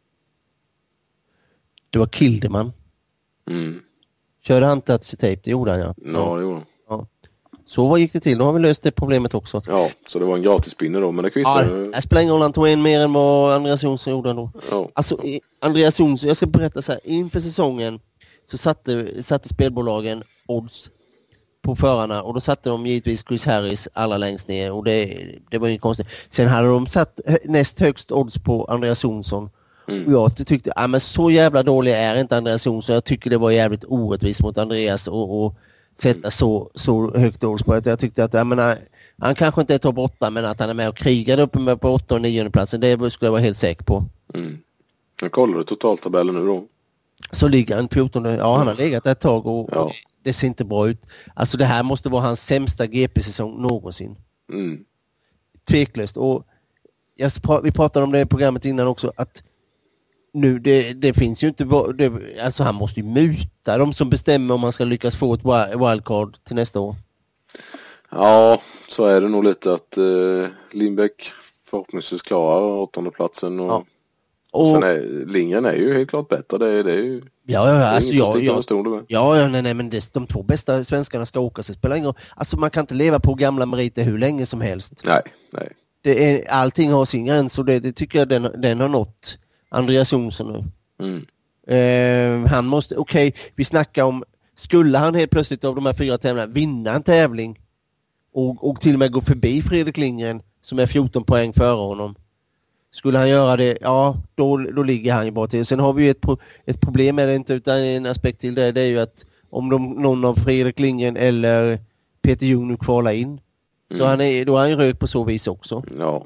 Det var Kildeman. Körde han touch och tape? Det gjorde han, ja. Ja, det gjorde han. Ja. Så vad gick det till? Då har vi löst det problemet också. Ja, så det var en gratispinne då, men det kvittar. Ja, jag spelar ingen roll, han tog en mer än vad Andreas Jonsson gjorde ändå. Ja. Alltså, Andreas Jonsson, jag ska berätta så här, inför säsongen så satte spelbolagen odds på förarna, och då satte de givetvis Chris Harris alla längst ner, och det var ju konstigt. Sen hade de satt näst högst odds på Andreas Jonsson. Och jag tyckte, men så jävla dålig är inte Andreas Jonsson. Jag tycker det var jävligt orättvist mot Andreas och sätta så högt odds på. Jag tyckte att han kanske inte är topp 8, men att han är med och krigar uppe med på 8 och 9 platsen, det skulle jag vara helt säker på. Jag kollar totaltabellen nu då. Så ligger han 14. Ja, han har legat ett tag och det ser inte bra ut. Alltså det här måste vara hans sämsta GP-säsong någonsin. Tveklöst. Och vi pratade om det i programmet innan också, att nu det finns ju inte, alltså han måste ju muta de som bestämmer om man ska lyckas få ett wildcard till nästa år. Ja, så är det nog lite att Lindbäck förhoppningsvis klarar 8:e platsen och sen linjen är ju helt klart bättre. Det är ju nej, men de 2 bästa svenskarna ska åka, så spelar ingen roll. Alltså man kan inte leva på gamla meriter hur länge som helst. Nej. Allting har sin gräns, och det tycker jag den har nått Andreas Jonsson nu. Han måste, vi snackar om, skulle han helt plötsligt av de här 4 tävlingarna vinna en tävling och till och med gå förbi Fredrik Lindgren som är 14 poäng före honom, skulle han göra det, då ligger han ju bra till. Sen har vi ju ett problem med det, inte utan en aspekt till det är ju att om någon av Fredrik Lindgren eller Peter Jung nu kvalar in, så då är han ju rök på så vis också. Ja.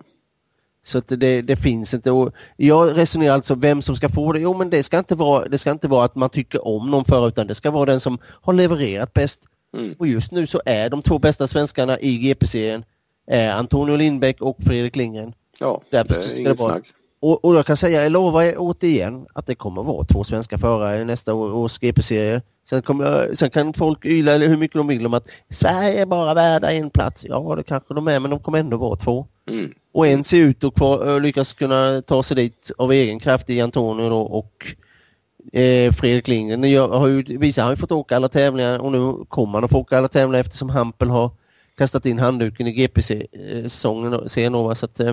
Så att det finns inte. Och jag resonerar alltså vem som ska få det. Jo, men det ska inte vara att man tycker om någon för, utan det ska vara den som har levererat bäst. Och just nu så är de 2 bästa svenskarna i GP-serien Antonio Lindbäck och Fredrik Lindgren. Ja, därför det är inget snack. Och jag kan säga, jag lovar återigen att det kommer vara 2 svenska förare i nästa års GP-serie. Sen kan folk yla eller hur mycket de vill om att Sverige är bara värda en plats. Ja, det kanske de är, men de kommer ändå vara 2. Och en ser ut och lyckas kunna ta sig dit av egen kraft i Antonio och Fredrik Lindgren har ju fått åka alla tävlingar, och nu kommer han att få åka alla tävlingar eftersom Hampel har kastat in handduken i GP-säsongen senare. Så att,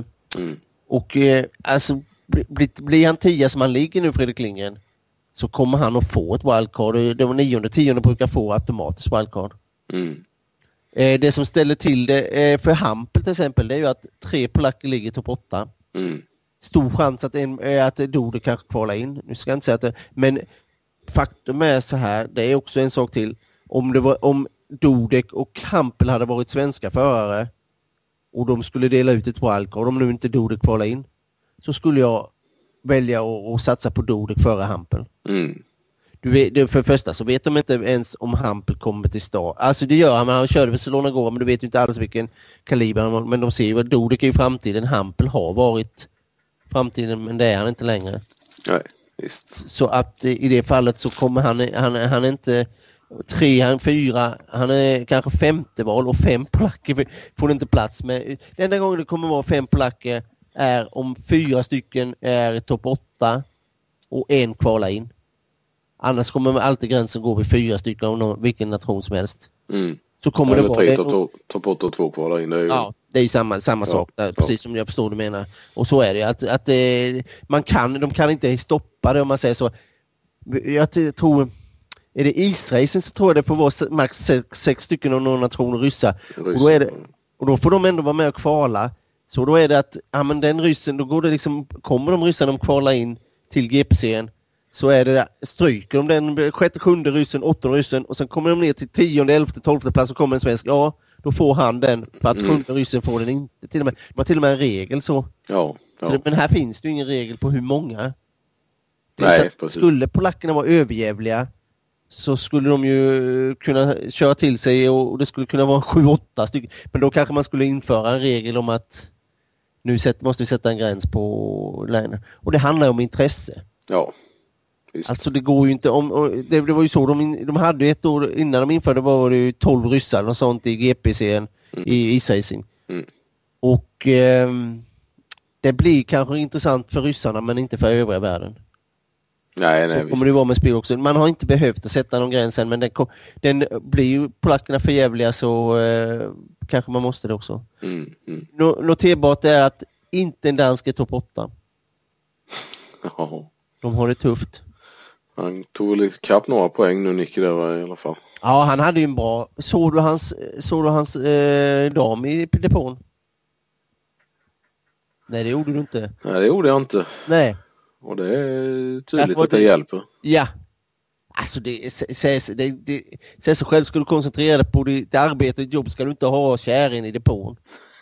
alltså blir han 10 som han ligger nu, Fredrik Lindgren, så kommer han att få ett wildcard. Det var 9-10 brukar få automatiskt wildcard. Det som ställer till det för Hampel till exempel, det är ju att 3 polacker ligger topp 8. Stor chans att Dode kanske kvalar in. Nu ska jag inte säga att men faktum är så här, det är också en sak till. Om Dodek och Hampel hade varit svenska förare och de skulle dela ut ett wildcard, om nu inte Dodek kvalar in, så skulle jag välja att satsa på Dodek före Hampel. För det första så vet de inte ens om Hampel kommer till start. Alltså det gör han, men han körde för Solona går, men du vet ju inte alls vilken kaliber han har. Men de ser ju att Dodek är i framtiden. Hampel har varit framtiden, men det är han inte längre. Nej, visst. Så att i det fallet så kommer han är inte 3, han 4, han är kanske 5:e val, och 5 polacker får inte plats med. Den enda gången det kommer vara 5 polacker är om 4 stycken är topp 8 och 1 kvalar in. Annars kommer alltid gränsen gå vid 4 stycken av vilken nation som helst. Så kommer det vara 3 topp 8 och 2 kvalar in. Ja, det är ju samma sak där, precis som jag förstår du menar. Och så är det att de kan inte stoppa det, om man säger så. Jag tror, är det israelsen så tror jag det får vara max 6 stycken av någon nation ryssar. Och då får de ändå vara med och kvala. Så då är det att men den ryssen, då går det liksom, kommer de ryssarna de kvala in till GP-serien, så är det stryker de den 6:e, 7:e ryssen, 8:e ryssen, och sen kommer de ner till 10:e, 11:e, 12:e plats, och kommer en svensk. Ja, då får han den, för att 7:e ryssen får den inte. De har till och med en regel så. Ja. Men här finns det ju ingen regel på hur många. Nej, precis. Skulle polackerna vara överjävliga så skulle de ju kunna köra till sig och det skulle kunna vara 7-8 stycken. Men då kanske man skulle införa en regel om att nu måste vi sätta en gräns på länen. Och det handlar om intresse. Ja. Visst. Alltså det går ju inte det var ju så de hade ett år innan de införde var det ju 12 ryssar och sånt i GP-serien i isracing. Och det blir kanske intressant för ryssarna men inte för övriga världen. Nej, så kommer det vara med spel också. Man har inte behövt att sätta någon gräns än, men den blir ju polackerna för jävliga så kanske man måste det också. Noterbart är att inte en dansk är topp 8. Ja. De har det tufft. Han tog väl kapp några poäng nu, Nicky, där i alla fall. Ja, han hade ju en bra... Såg du hans dam i depån? Nej, det gjorde du inte. Nej, det gjorde jag inte. Nej. Och det är tydligt att det hjälper. Ja. Alltså det säger sig själv, ska du koncentrera dig på det arbete och jobb, ska du inte ha kärin i depån.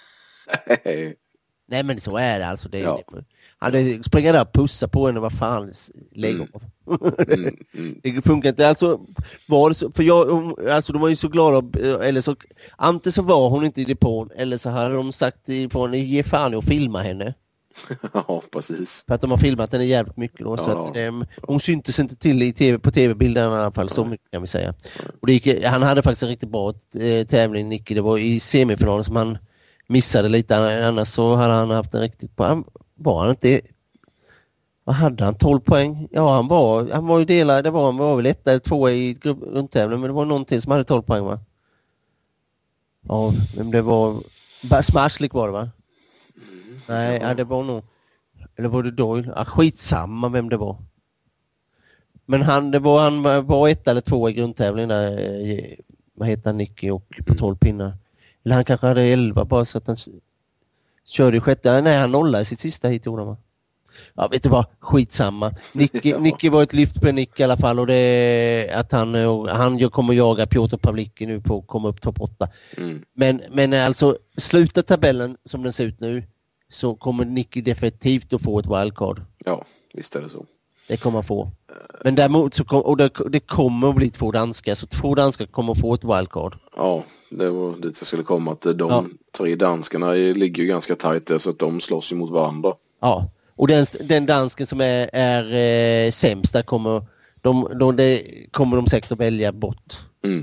Nej, men så är det alltså. Han springer där och pussar på henne, vad fan, lägg av. Det funkar inte. Alltså, var det så, för de var ju så glada, eller så, antingen så var hon inte i depån, eller så hade de sagt ifrån, ge fan och filma henne. Ja, precis. För att de har filmat henne jävligt mycket då, så att hon syntes inte till på tv-bilden i alla fall, så mycket kan vi säga. Och han hade faktiskt en riktigt bra tävling, Nicky. Det var i semifinalen som han missade lite, annars så hade han haft en riktigt bra. Var han inte... Vad hade han? 12 poäng? Ja, han var ju delad. Han var väl 1 eller 2 i grundtävlingen, men det var någon till som hade 12 poäng, va? Ja, men det var... Smashlik var det, va? Nej, ja, det var nog... Eller var det Doyle? Ja, skitsamma vem det var. Men han var 1 eller 2 i grundtävlingen där, vad heter han, Nicky, och på 12 pinnar. Eller han kanske hade 11 bara så att han körde i sjätte. Nej, han nollade i sitt sista hit, gjorde han, va? Ja, vet du vad? Skitsamma. Nicky var ett lyft på Nick i alla fall, och det är att han kommer jaga Piotr Pavlicki nu på att komma upp topp 8. Men alltså, sluta tabellen som den ser ut nu, så kommer Nicky definitivt att få ett wildcard. Ja, visst är det så. Det kommer han få. Men däremot så det kommer att bli 2 danskar, så 2 danskar kommer att få ett wildcard. Ja, det var dit jag skulle komma, att de 3 danskarna ligger ju ganska tajt där, så att de slåss ju mot varandra. Ja. Och den dansken som är sämst, där kommer de säkert att välja bort.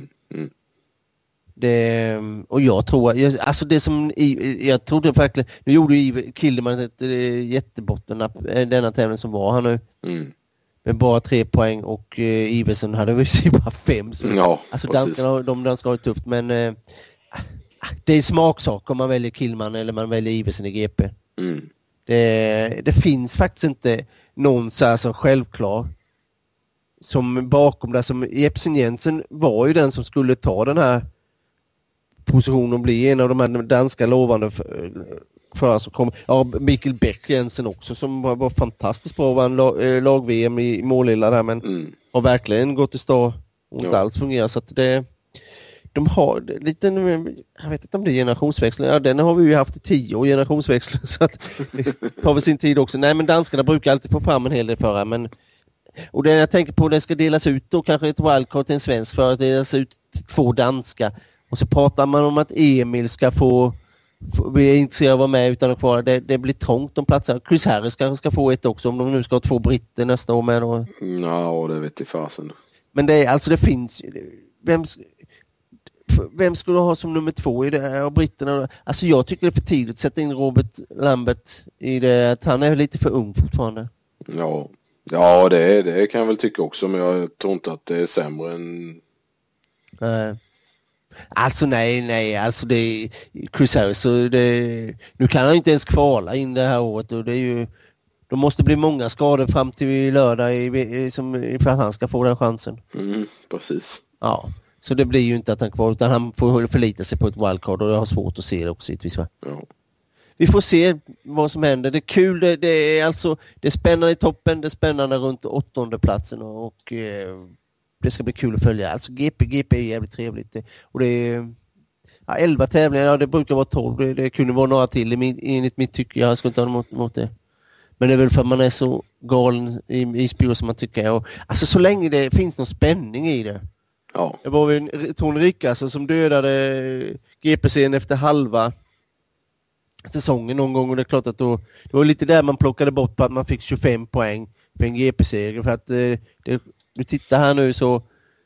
Och jag tror, alltså det som jag trodde verkligen, nu gjorde Kilderman ett jättebotten denna tävling som var här nu. Med bara 3 poäng, och Iversen hade väl bara 5. Så, ja, alltså danskarna har det tufft, men det är smaksak om man väljer Kilman eller man väljer Iversen i GP. Det finns faktiskt inte någon så här som självklar som bakom där, som Jepsen Jensen var ju den som skulle ta den här positionen och bli en av de här danska lovande för som kom. Ja, Mikael Bäck Jensen också, som var fantastiskt bra, var en lag-VM i Målilla där, men har verkligen gått i stå och inte alls fungerar, så att de har lite, jag vet inte om det är generationsväxling. Ja, den har vi ju haft i 10 år, generationsväxling, så att det tar väl sin tid också. Nej, men danskarna brukar alltid få fram en hel del förra, men och det jag tänker på, det ska delas ut då kanske ett wildcard till en svensk, för att delas ut till 2 danska, och så pratar man om att Emil ska få bli intresserad av att vara med utan att kvar. Det blir trångt om platser. Chris Harris kanske ska få ett också, om de nu ska ha 2 britter nästa år med då. Ja, det vet jag fasen. Men det finns vem skulle ha som nummer 2 i det av britterna? Alltså jag tycker det är för tidigt att sätta in Robert Lambert i det, att han är lite för ung fortfarande. Ja, det kan jag väl tycka också, men jag tror inte att det är sämre än... Alltså nej, alltså det är Chris Harris, så nu kan han inte ens kvala in det här året, och det är ju, de måste bli många skador fram till lördag för att han ska få den chansen. Precis. Ja. Så det blir ju inte att han kvar, utan han får förlita sig på ett wildcard, och jag har svårt att se det också givetvis, va? Ja. Vi får se vad som händer. Det är kul, det är spännande i toppen, det är spännande runt 8:e platsen, och det ska bli kul att följa. Alltså GP är jävligt trevligt. Och det är 11 tävlingar, det brukar vara 12. Det kunde vara några till enligt mitt tycke. Jag skulle inte ha något emot det. Men det är väl för att man är så galen i spel som man tycker. Och, alltså så länge det finns någon spänning i det. Ja. Det var ju Tony Rickardsson som dödade GP-serien efter halva säsongen någon gång. Och det är klart att det var lite där man plockade bort på att man fick 25 poäng för en GP-serie. För att du tittar här nu så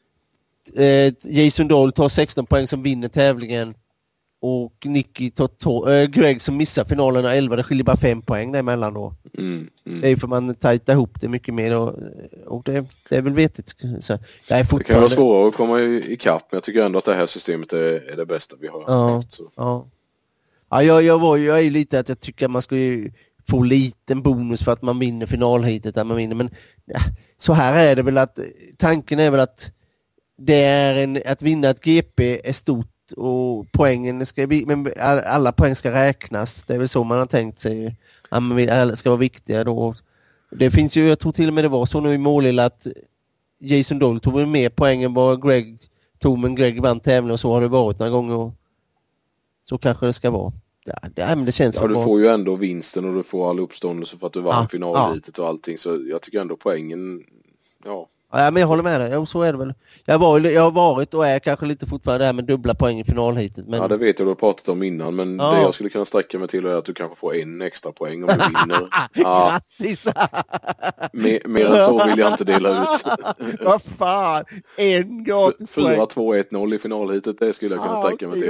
Jason Doyle tar 16 poäng som vinner tävlingen. Och Nicky tar Greg som missar finalerna 11. Det skiljer bara 5 poäng däremellan då. Det är ju för man tajtar ihop det mycket mer. Och det är väl vetigt. Så det kan vara svårare att komma i kapp. Men jag tycker ändå att det här systemet är det bästa vi har haft. Så. Ja, jag är ju lite att jag tycker att man ska ju få liten bonus för att man vinner finalhitet där man vinner. Men ja, så här är det väl att tanken är väl att det är att vinna ett GP är stort och poängen men alla poäng ska räknas. Det är väl så man har tänkt sig. Alla ska vara viktiga då. Det finns ju, jag tror till och med det var så nu i Målilla att Jason Doyle tog mer poäng än vad Greg tog, men Greg vann tävlingen och så har det varit några gånger. Och så kanske det ska vara. Men det känns du får ju ändå vinsten och du får all uppståndelse för att du vann finalhitet och allting. Så jag tycker ändå poängen, Ja, men jag håller med dig. Jo, så är det väl. Jag har varit och är kanske lite fortfarande där med dubbla poäng i finalhitet. Men... Ja, det vet jag du har pratat om innan. Men det jag skulle kunna sträcka mig till är att du kanske får en extra poäng om du vinner. Grattis! Mer än så vill jag inte dela ut. Vad fan? En gratis poäng. 4-2-1-0 i finalhitet, det skulle jag kunna sträcka mig till.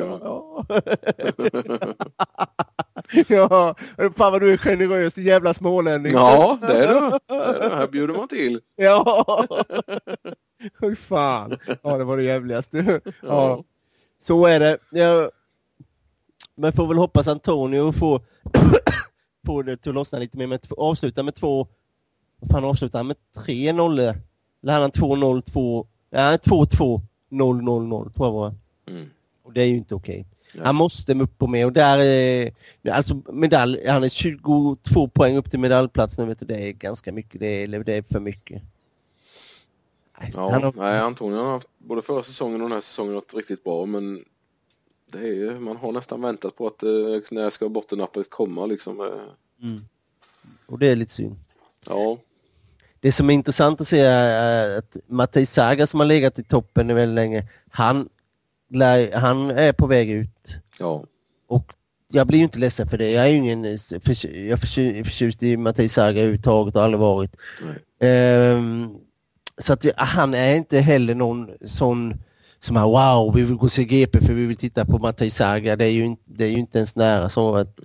Ja, fan vad du är generös, jävla smålänning. Ja, det är du. Här bjuder man till. Ja. Hur fan. Ja, det var det jävligaste. Ja. Så är det. Men får väl hoppas Antonio får det till att lossna lite mer. Avsluta med 2. Vad fan avslutar han med 3-0? Eller han 2-0-2. Ja, 2-2-0-0-0 tror jag var. Och det är ju inte okej. Han måste upp och med och där alltså medalj, han är 22 poäng upp till medaljplats nu, vet du, det är ganska mycket, det är för mycket. Antonio har haft både förra säsongen och den här säsongen något riktigt bra, men det är man har nästan väntat på att när ska bottennappet komma liksom. Och det är lite synd. Ja. Det som är intressant att se är att Matej Saga som har legat i toppen väldigt länge, han är på väg ut. Ja. Och jag blir ju inte ledsen för det. Jag är ju ingen förtjust i Matej Saga överhuvudtaget och aldrig varit. Så att han är inte heller någon sån som har wow, vi vill gå se GP för vi vill titta på Matej Saga. Det är ju inte ens nära så att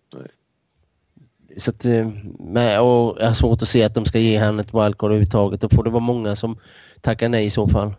så att och jag har svårt att se att de ska ge han ett wildcard överhuvudtaget. Då får det vara många som tackar nej i så fall.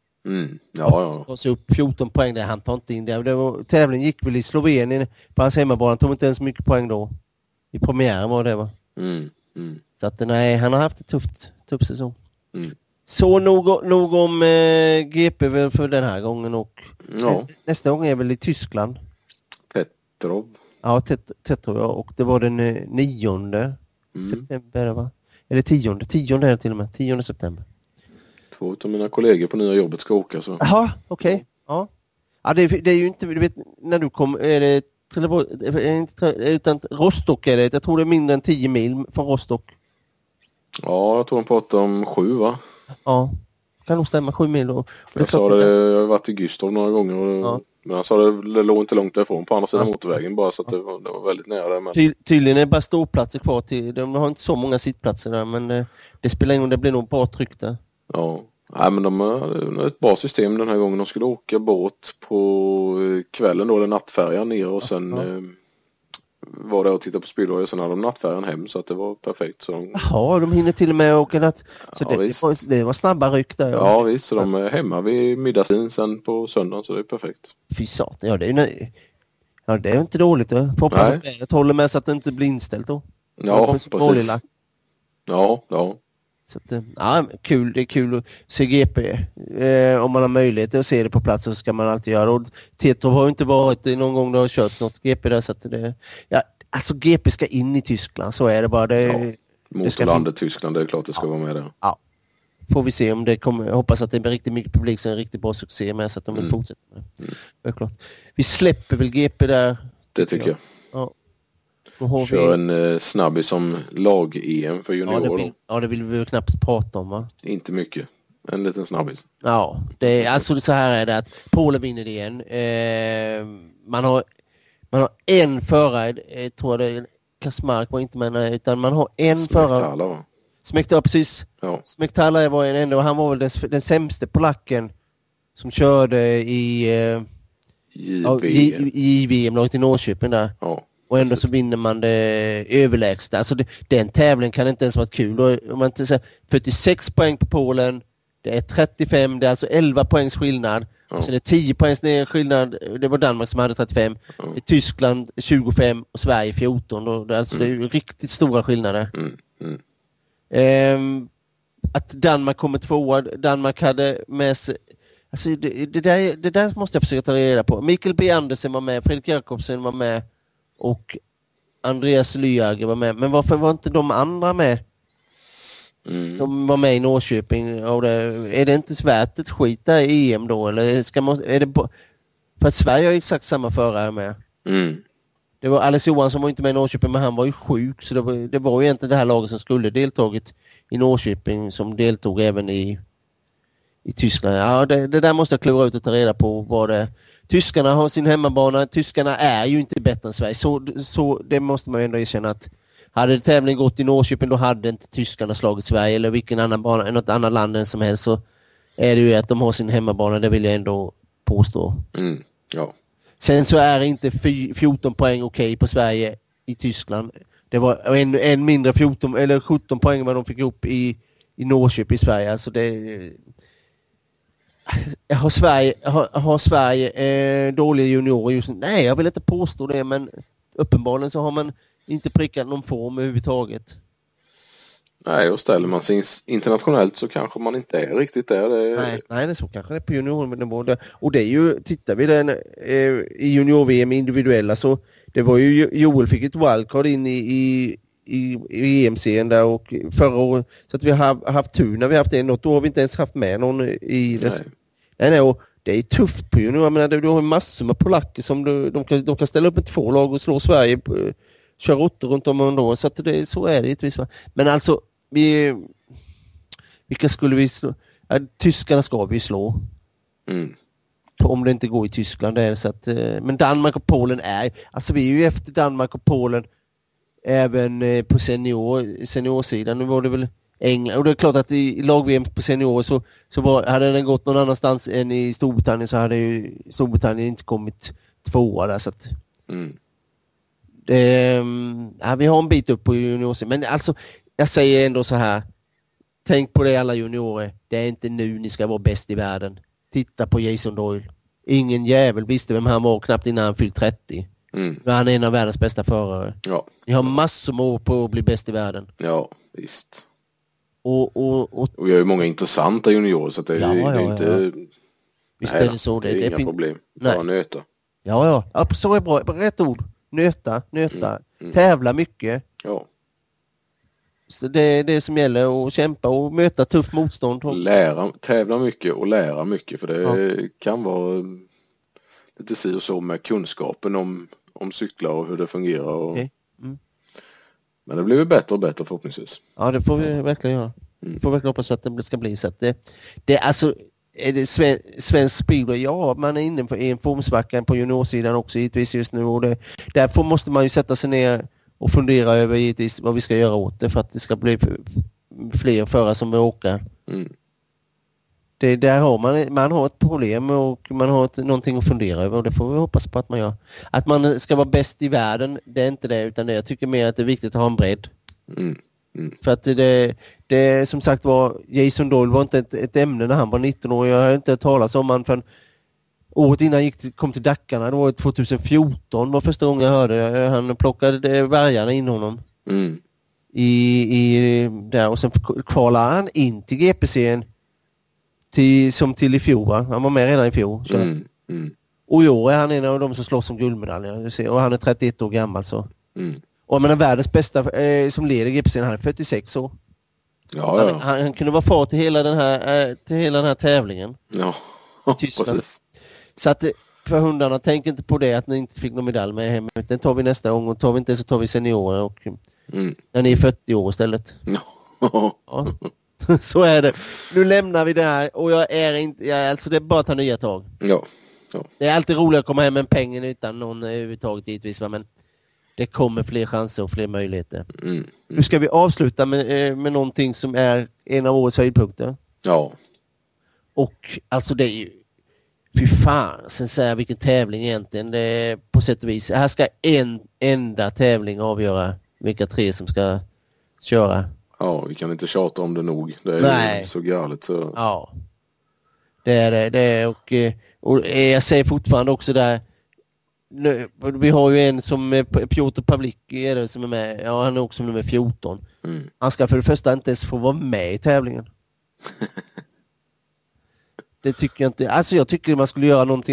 Och så upp 14 poäng där, han tar inte in det. Tävlingen gick väl i Slovenien på hans hemmabana, han tog inte ens mycket poäng då. I premiären var det, va? Så att nej, han har haft ett tufft säsong. Så nog om GP väl för den här gången och nästa gång är väl i Tyskland. Tetrov. Ja, Tetrov, och det var den 9 september, va? Eller 10 är det till och med, 10 september. 2 av mina kollegor på nya jobbet ska åka så. Jaha, okej. Ja, det är ju inte, du vet, när du kom, är det utan Rostock är det, jag tror det är mindre än 10 mil från Rostock. Ja, jag tror han pratade om 7, va? Ja, kan nog stämma 7 mil. Och jag sa det, jag har varit i Güstrow några gånger och men han sa det låg inte långt därifrån på andra sidan motorvägen bara, så att det var väldigt nära där. Men... Tydligen är det bara ståplatser kvar till, de har inte så många sittplatser där, men det spelar ingen roll, det blir nog bra tryck där. Ja. Nej, men de har ett bra system den här gången. De skulle åka båt på kvällen då, eller nattfärjan ner och sen var det att titta på speedway och sen hade de nattfärjan hem, så att det var perfekt. Så de hinner till och med åka natt. Så det var snabba ryck där. Ja visst, så de är hemma vid middagstiden sen på söndagen, så det är perfekt. Fy satan, det är inte dåligt. Jag hoppas att det håller med så att det inte blir inställt då. Ja, precis. Ja. Så att, kul, det är kul att se GP. Om man har möjlighet att se det på plats så ska man alltid göra. Och Tetrov har inte varit någon gång det har kört något GP där, så att alltså GP ska in i Tyskland, så är det bara. Motorlandet Tyskland, det är klart det ska vara med där. Ja. Får vi se om det kommer. Jag hoppas att det blir riktigt mycket publik, så en riktigt bra succé med, så att de vill fortsätta med det. Det är klart. Vi släpper väl GP där. Det tycker jag. Ja. Kör en snabbis som lag-EM för juniorer. Det vill vi ju knappt prata om, va? Inte mycket. En liten snabbis. Ja, det är alltså så här är det att Polen vinner det igen. Man har en förare, tror jag det är Kasmark var inte med, utan man har en förare. Smektala, precis. Ja. Smektala var ändå, han var väl den sämste polacken som körde i JVM-laget i Norrköping där. Ja, och ändå så vinner man det överlägset. Alltså den tävlingen kan inte ens vara kul. Om man inte säger 46 poäng på Polen, det är 35, det är alltså 11 poängs skillnad. Ja. Så det är 10 poängs skillnad, det var Danmark som hade 35. Ja. Tyskland 25 och Sverige 14. Alltså det är ju riktigt stora skillnader. Att Danmark kommer tvåa, Danmark hade med sig, alltså det där måste jag försöka ta reda på. Mikael B. Andersen var med, Fredrik Jakobsen var med och Andreas Lyager var med. Men varför var inte de andra med? Som var med i Norrköping? Är det inte värt ett skit där i EM då? Eller för att Sverige har exakt samma förare med. Det var Alex Johansson var inte med i Norrköping, men han var ju sjuk, så det var ju egentligen det här laget som skulle deltagit i Norrköping som deltog även i Tyskland. Ja, det där måste jag klura ut och ta reda på vad det. Tyskarna har sin hemmabana, tyskarna är ju inte bättre än Sverige, så det måste man ju ändå erkänna att hade tävlingen gått i Norrköping, då hade inte tyskarna slagit Sverige eller vilken annan bana, något annat land än som helst, så är det ju att de har sin hemmabana, det vill jag ändå påstå. Ja. Sen så är inte 14 poäng okej på Sverige i Tyskland. Det var en mindre 14 eller 17 poäng vad de fick upp i Norrköping i Sverige. Alltså har Sverige dåliga juniorer just nu? Nej, jag vill inte påstå det, men uppenbarligen så har man inte prickat någon form överhuvudtaget. Nej, och ställer man sig internationellt så kanske man inte är riktigt där. Nej, det är så kanske det är på juniornivå. Och det är ju, tittar vi den i junior-VM individuella, så det var ju, Joel fick ett wildcard in i EM-serien där, och förra året, så att vi har haft tur när vi har haft det. Något år har vi inte ens haft med någon i det. Nej, och det är tufft på junior. Jag menar, du har massor med polacker som de kan ställa upp med 2 lag och slå Sverige, köra 8 runt om ändå, så att så är det givetvis. Men alltså vilka skulle vi slå? Ja, tyskarna ska vi slå. Om det inte går i Tyskland. Det är så att, men Danmark och Polen är, alltså vi är ju efter Danmark och Polen även på seniorsidan. Nu var det väl England, och det är klart att i lag-VM på senior hade den gått någon annanstans än i Storbritannien, så hade ju Storbritannien inte kommit tvåa där, så att vi har en bit upp på juniorsidan. Men alltså jag säger ändå så här, tänk på det alla juniorer, det är inte nu ni ska vara bäst i världen. Titta på Jason Doyle. Ingen jävel visste vem han var knappt innan han fyllt 30. Men han är en av världens bästa förare. Ja. Ni har massor med år på att bli bäst i världen. Ja, visst. Och vi har ju många intressanta juniorer, så att det är inte... Visst är det så. Det är inga problem. Bara nöta. Ja, så är bra. Rätt ord. Nöta. Tävla mycket. Ja. Så det är det som gäller, att kämpa och möta tuff motstånd. Tävla mycket och lära mycket, för det kan vara lite si och så med kunskapen om cyklar och hur det fungerar. Okay. Men det blir bättre och bättre förhoppningsvis. Ja, det får vi verkligen göra. Vi får verkligen hoppas att det ska bli så att det alltså, är det svensk speedway? Ja, man är inne på en formsvacka på juniorsidan också givetvis just nu, och därför måste man ju sätta sig ner och fundera över givetvis vad vi ska göra åt det, för att det ska bli fler förare som vill åka. Där har man har ett problem, och man har någonting att fundera över, och det får vi hoppas på att man gör. Att man ska vara bäst i världen, det är inte det, utan jag tycker mer att det är viktigt att ha en bredd. För att det som sagt var, Jason Doyle var inte ett ämne när han var 19 år. Jag har inte talat om han förrän året innan kom till Dackarna. Det var 2014 var första gången jag hörde. Han plockade vargarna in honom. Där, och sen kvalade han in till GP-serien som till i fjol, va? Han var med redan i fjol. Och i år är han en av de som slåss om guldmedaljer. Och han är 31 år gammal, så. Och men världens bästa som leder GP-serien, han är 46 år. Ja. Han kunde vara far till hela den här tävlingen. Ja, precis. Så att för hundarna, tänk inte på det att ni inte fick någon medalj med hem. Den tar vi nästa gång, och tar vi inte så tar vi seniorer och när ni är 40 år istället. Ja. Så är det. Nu lämnar vi det här, och alltså det är bara att ta nya tag. Ja. Det är alltid roligt att komma hem med pengen utan någon överhuvudtaget givetvis, men det kommer fler chanser och fler möjligheter. Nu ska vi avsluta med någonting som är en av årets höjdpunkter. Ja. Och alltså det är ju, fy fan, sen säger vilken tävling egentligen. Det är på sätt och vis. Här ska en enda tävling avgöra vilka 3 som ska köra. Ja, vi kan inte tjata om det nog. Det är så galet så. Ja. Det är det. Det är, och jag säger fortfarande också där. Vi har ju en som Piotr Pavlicki är det som är med. Ja, han är också nummer 14. Han ska för det första inte ens få vara med i tävlingen. Det tycker jag inte. Alltså jag tycker man skulle göra någonting.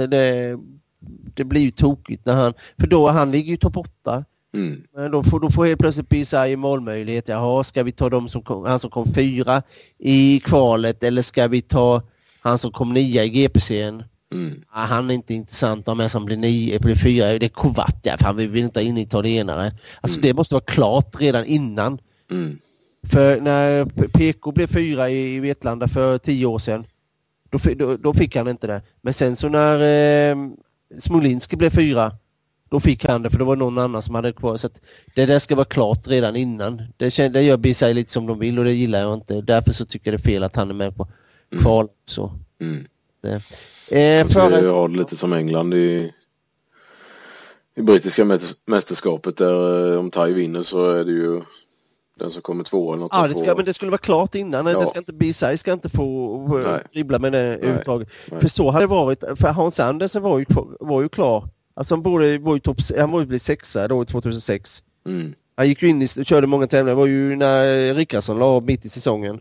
Det blir ju tokigt när han ligger ju topp 8. Men då får helt plötsligt Bisay i målmöjlighet. Jaha, ska vi ta han som kom 4 i kvalet, eller ska vi ta han som kom 9 i GPC:n? Han är inte intressant om som blir 4. Det är Kovac, för han vill inte ha in italienare. Alltså det måste vara klart redan innan. För när PK blev 4 i Vetlanda för 10 år sedan, då fick han inte det. Men sen så när Smolinski blev 4, då fick han det, för det var någon annan som hade kvar. Så att det där ska vara klart redan innan. Det gör Bisay lite som de vill, och det gillar jag inte. Därför så tycker jag det är fel att han är med på kval. Så. Jag har det lite som England i brittiska mästerskapet, där om Tai vinner så är det ju den som kommer 2 eller något. Ja, men det skulle vara klart innan. Ja. Det ska inte Bisay ska inte få dribbla med det överhuvudtaget. För så hade det varit. För Hans Andersen var ju klar. Alltså han var ju 6:a då i 2006. Han gick ju in och körde många tävlingar. Det var ju när Rickardsson la mitt i säsongen.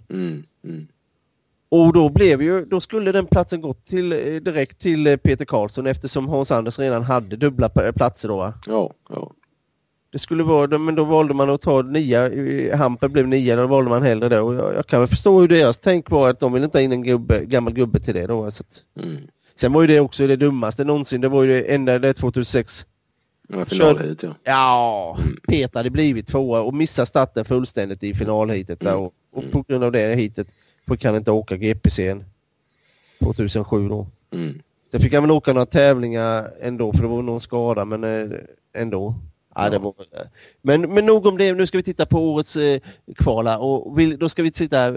Och då skulle den platsen gått direkt till Peter Karlsson, eftersom Hans Andersson redan hade dubbla platser då. Ja. Det skulle vara, men då valde man att ta 9. Hampen blev 9, då valde man hellre det. Och jag kan väl förstå hur deras tänk var, att de vill inte ha in en gammal gubbe till det då. Så att. Sen var ju det också det dummaste någonsin. Det var ju det enda, det 2006. Ja, finalhit, ja. Peter hade blivit 2 och missade starten fullständigt i finalhitet där. Och på grund av det hitet fick han inte åka GPC:n 2007 då. Sen fick han väl åka några tävlingar ändå, för det var någon skada, men ändå. Ja, det var. Men nog om det. Nu ska vi titta på årets kvala, och då ska vi titta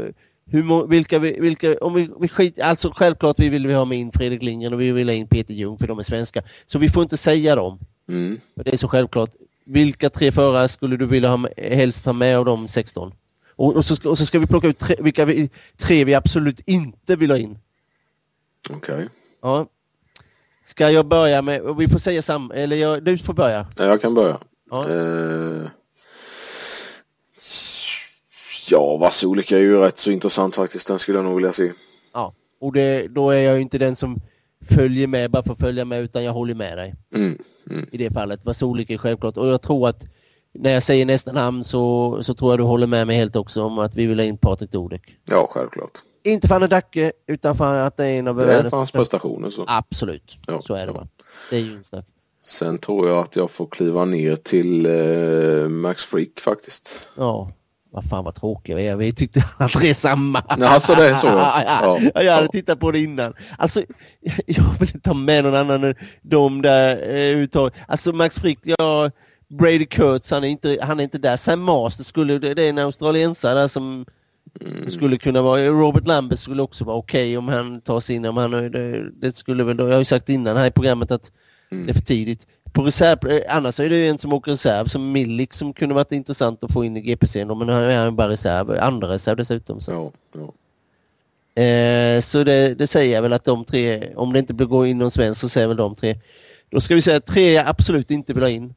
vilka om vi skit, alltså självklart vi vill ha med in Fredrik Lindgren och vi vill ha in Peter Ljung, för de är svenska. Så vi får inte säga dem. För det är så självklart. Vilka 3 förare skulle du vilja helst ha med av de 16? Och så ska vi plocka ut vilka 3 vi absolut inte vill ha in. Okej. Ja. Ska jag börja med, och vi får säga du får börja. Ja, jag kan börja. Ja, Vasulika är ju rätt så intressant faktiskt. Den skulle jag nog vilja se. Ja, och då är jag ju inte den som följer med bara för att följa med, utan jag håller med dig. I det fallet. Vasulika är självklart. Och jag tror att när jag säger nästa namn så tror jag du håller med mig helt också om att vi vill ha in Patrik Dudek. Ja, självklart. Inte för han är Dacke, utan för att det är en av världens hans prestationer. Så. Absolut, så är det va. Det är ju snack. Sen tror jag att jag får kliva ner till Max Frick faktiskt. Ja, vad tråkig vi är. Vi tyckte att det är samma. Ja, så det är så. Ja. Jag hade tittat på det innan. Alltså, jag vill inte ta med någon annan än de där uttag. Alltså Max Frick, Brady Kurtz, han är inte där. Sam Master det är en australiensare där som skulle kunna vara. Robert Lambert skulle också vara okej om han tar sig in. Om han, det skulle väl, jag har ju sagt innan här i programmet att det är för tidigt. På reserv, annars är det ju en som åker reserv som Milik, som kunde varit intressant att få in i GPC:n, men nu är han bara reserv, andra reserv dessutom. Så, så det säger jag väl att de 3, om det inte blir gå in någon svensk, så säger väl de 3. Då ska vi säga 3 jag absolut inte vill ha in.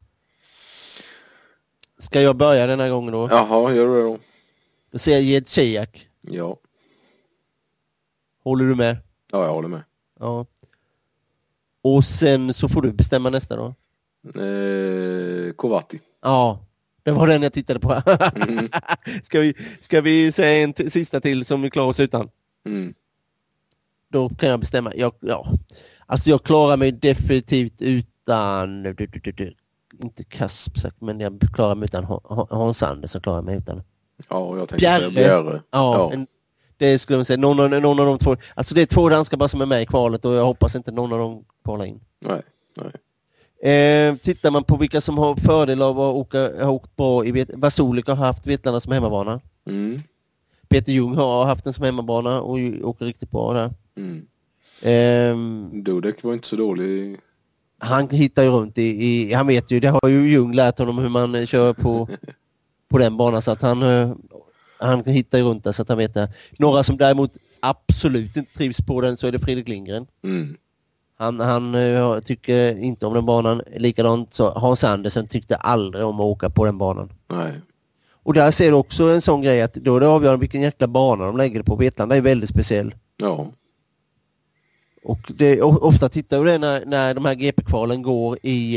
Ska jag börja den här gången då? Jaha, gör det då. Då säger jag Jed Tjejak. Ja. Håller du med? Ja, jag håller med. Ja. Och sen så får du bestämma nästa då. Kovati. Ja, det var den jag tittade på. Ska vi säga en sista till som vi klarar oss utan? Då kan jag bestämma. Ja. Alltså jag klarar mig definitivt utan inte Kaspersak, men jag klarar mig utan Hans Andersson klarar mig utan. Ja, jag tänkte säga Bjerre. Ja. Det skulle man säga. Någon av de två. Alltså det är 2 danskar bara som är med i kvalet och jag hoppas inte någon av dem kvalar in. Nej. Tittar man på vilka som har fördel av att ha åkt bra i Vasulek har haft Vetlanda som hemmabana. Peter Jung har haft den som hemmabana och åker riktigt bra där. Dudek var inte så dålig. Han hittar ju runt i han vet ju, det har ju Jung lärt honom hur man kör på den banan så att han hittar ju runt där så att han vet det. Några som däremot absolut inte trivs på den så är det Fredrik Lindgren. Han tycker inte om den banan. Likadant så Hans Andersen tyckte aldrig om att åka på den banan. Nej. Och där ser du också en sån grej att då är det avgörande vilken jäkla bana de lägger på. Vetlanda är väldigt speciell. Ja. Och ofta tittar du det när de här GP-kvalen går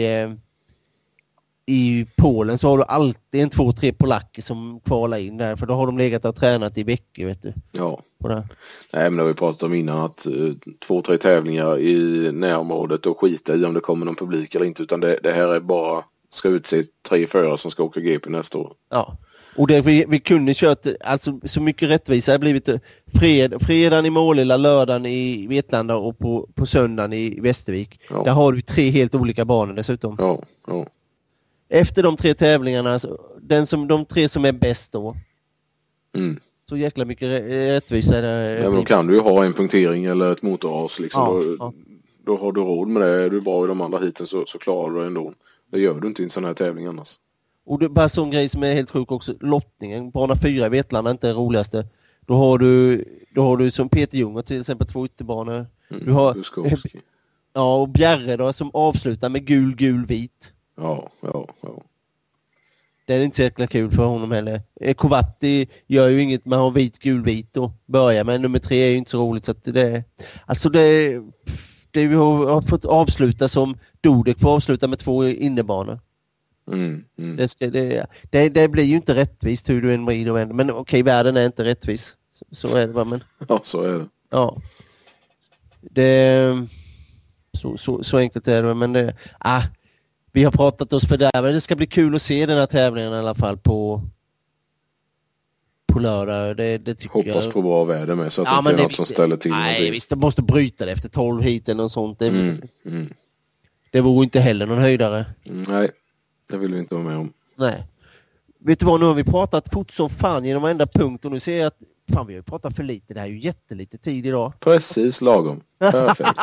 i Polen så har du alltid 2-3 polacker som kvalar in där. För då har de legat och tränat i veckor, vet du. Ja. Nej, men det har vi pratat om innan att 2-3 tävlingar i närområdet och skita i om det kommer någon publik eller inte. Utan det här är bara, ska utse 3 förare som ska åka GP nästa år. Ja. Och det vi kunde kört, alltså så mycket rättvisa har blivit fredagen i Målilla, lördagen i Vetlanda och på söndagen i Västervik. Ja. Där har du 3 helt olika banor dessutom. Ja. Efter de 3 tävlingarna, de 3 som är bäst då. Så jäkla mycket rättvisa är det. Ja, men då kan du ju ha en punktering eller ett motorras liksom. Då har du råd med det. Är du bra i de andra hiten så klarar du det ändå. Det gör du inte i en sån här tävling annars. Och det är bara sån grej som är helt sjuk också. Lottningen, bana 4 i Vetlanda är inte den roligaste. Då har du som Peter Jung till exempel 2 ytterbanor. Du har och Bjerre då som avslutar med gul, vit. Ja. Det är inte så jäkla kul för honom heller. Kovatti gör ju inget med att ha vit och börja med. Nummer 3 är ju inte så roligt så att det vi har fått avsluta som Dudek får avsluta med 2 innebanor. Det blir ju inte rättvist hur du än vrider och vänder. Men okej, världen är inte rättvis. Så är det bara. Men... Ja, så är det. Ja. Så enkelt är det. Men vi har pratat oss för det här. Men det ska bli kul att se den här tävlingen i alla fall på lördag. Det tycker hoppas på bra väder med så att det inte är något som ställer till. Nej, visst, de måste bryta det efter 12 hit eller något sånt. Det vore inte heller någon höjdare. Nej, det vill vi inte vara med om. Nej. Vet du vad, nu har vi pratat fort som fan genom varenda punkt och nu ser jag att vi har ju pratat för lite. Det här är ju jättelite tid idag. Precis lagom. Perfekt.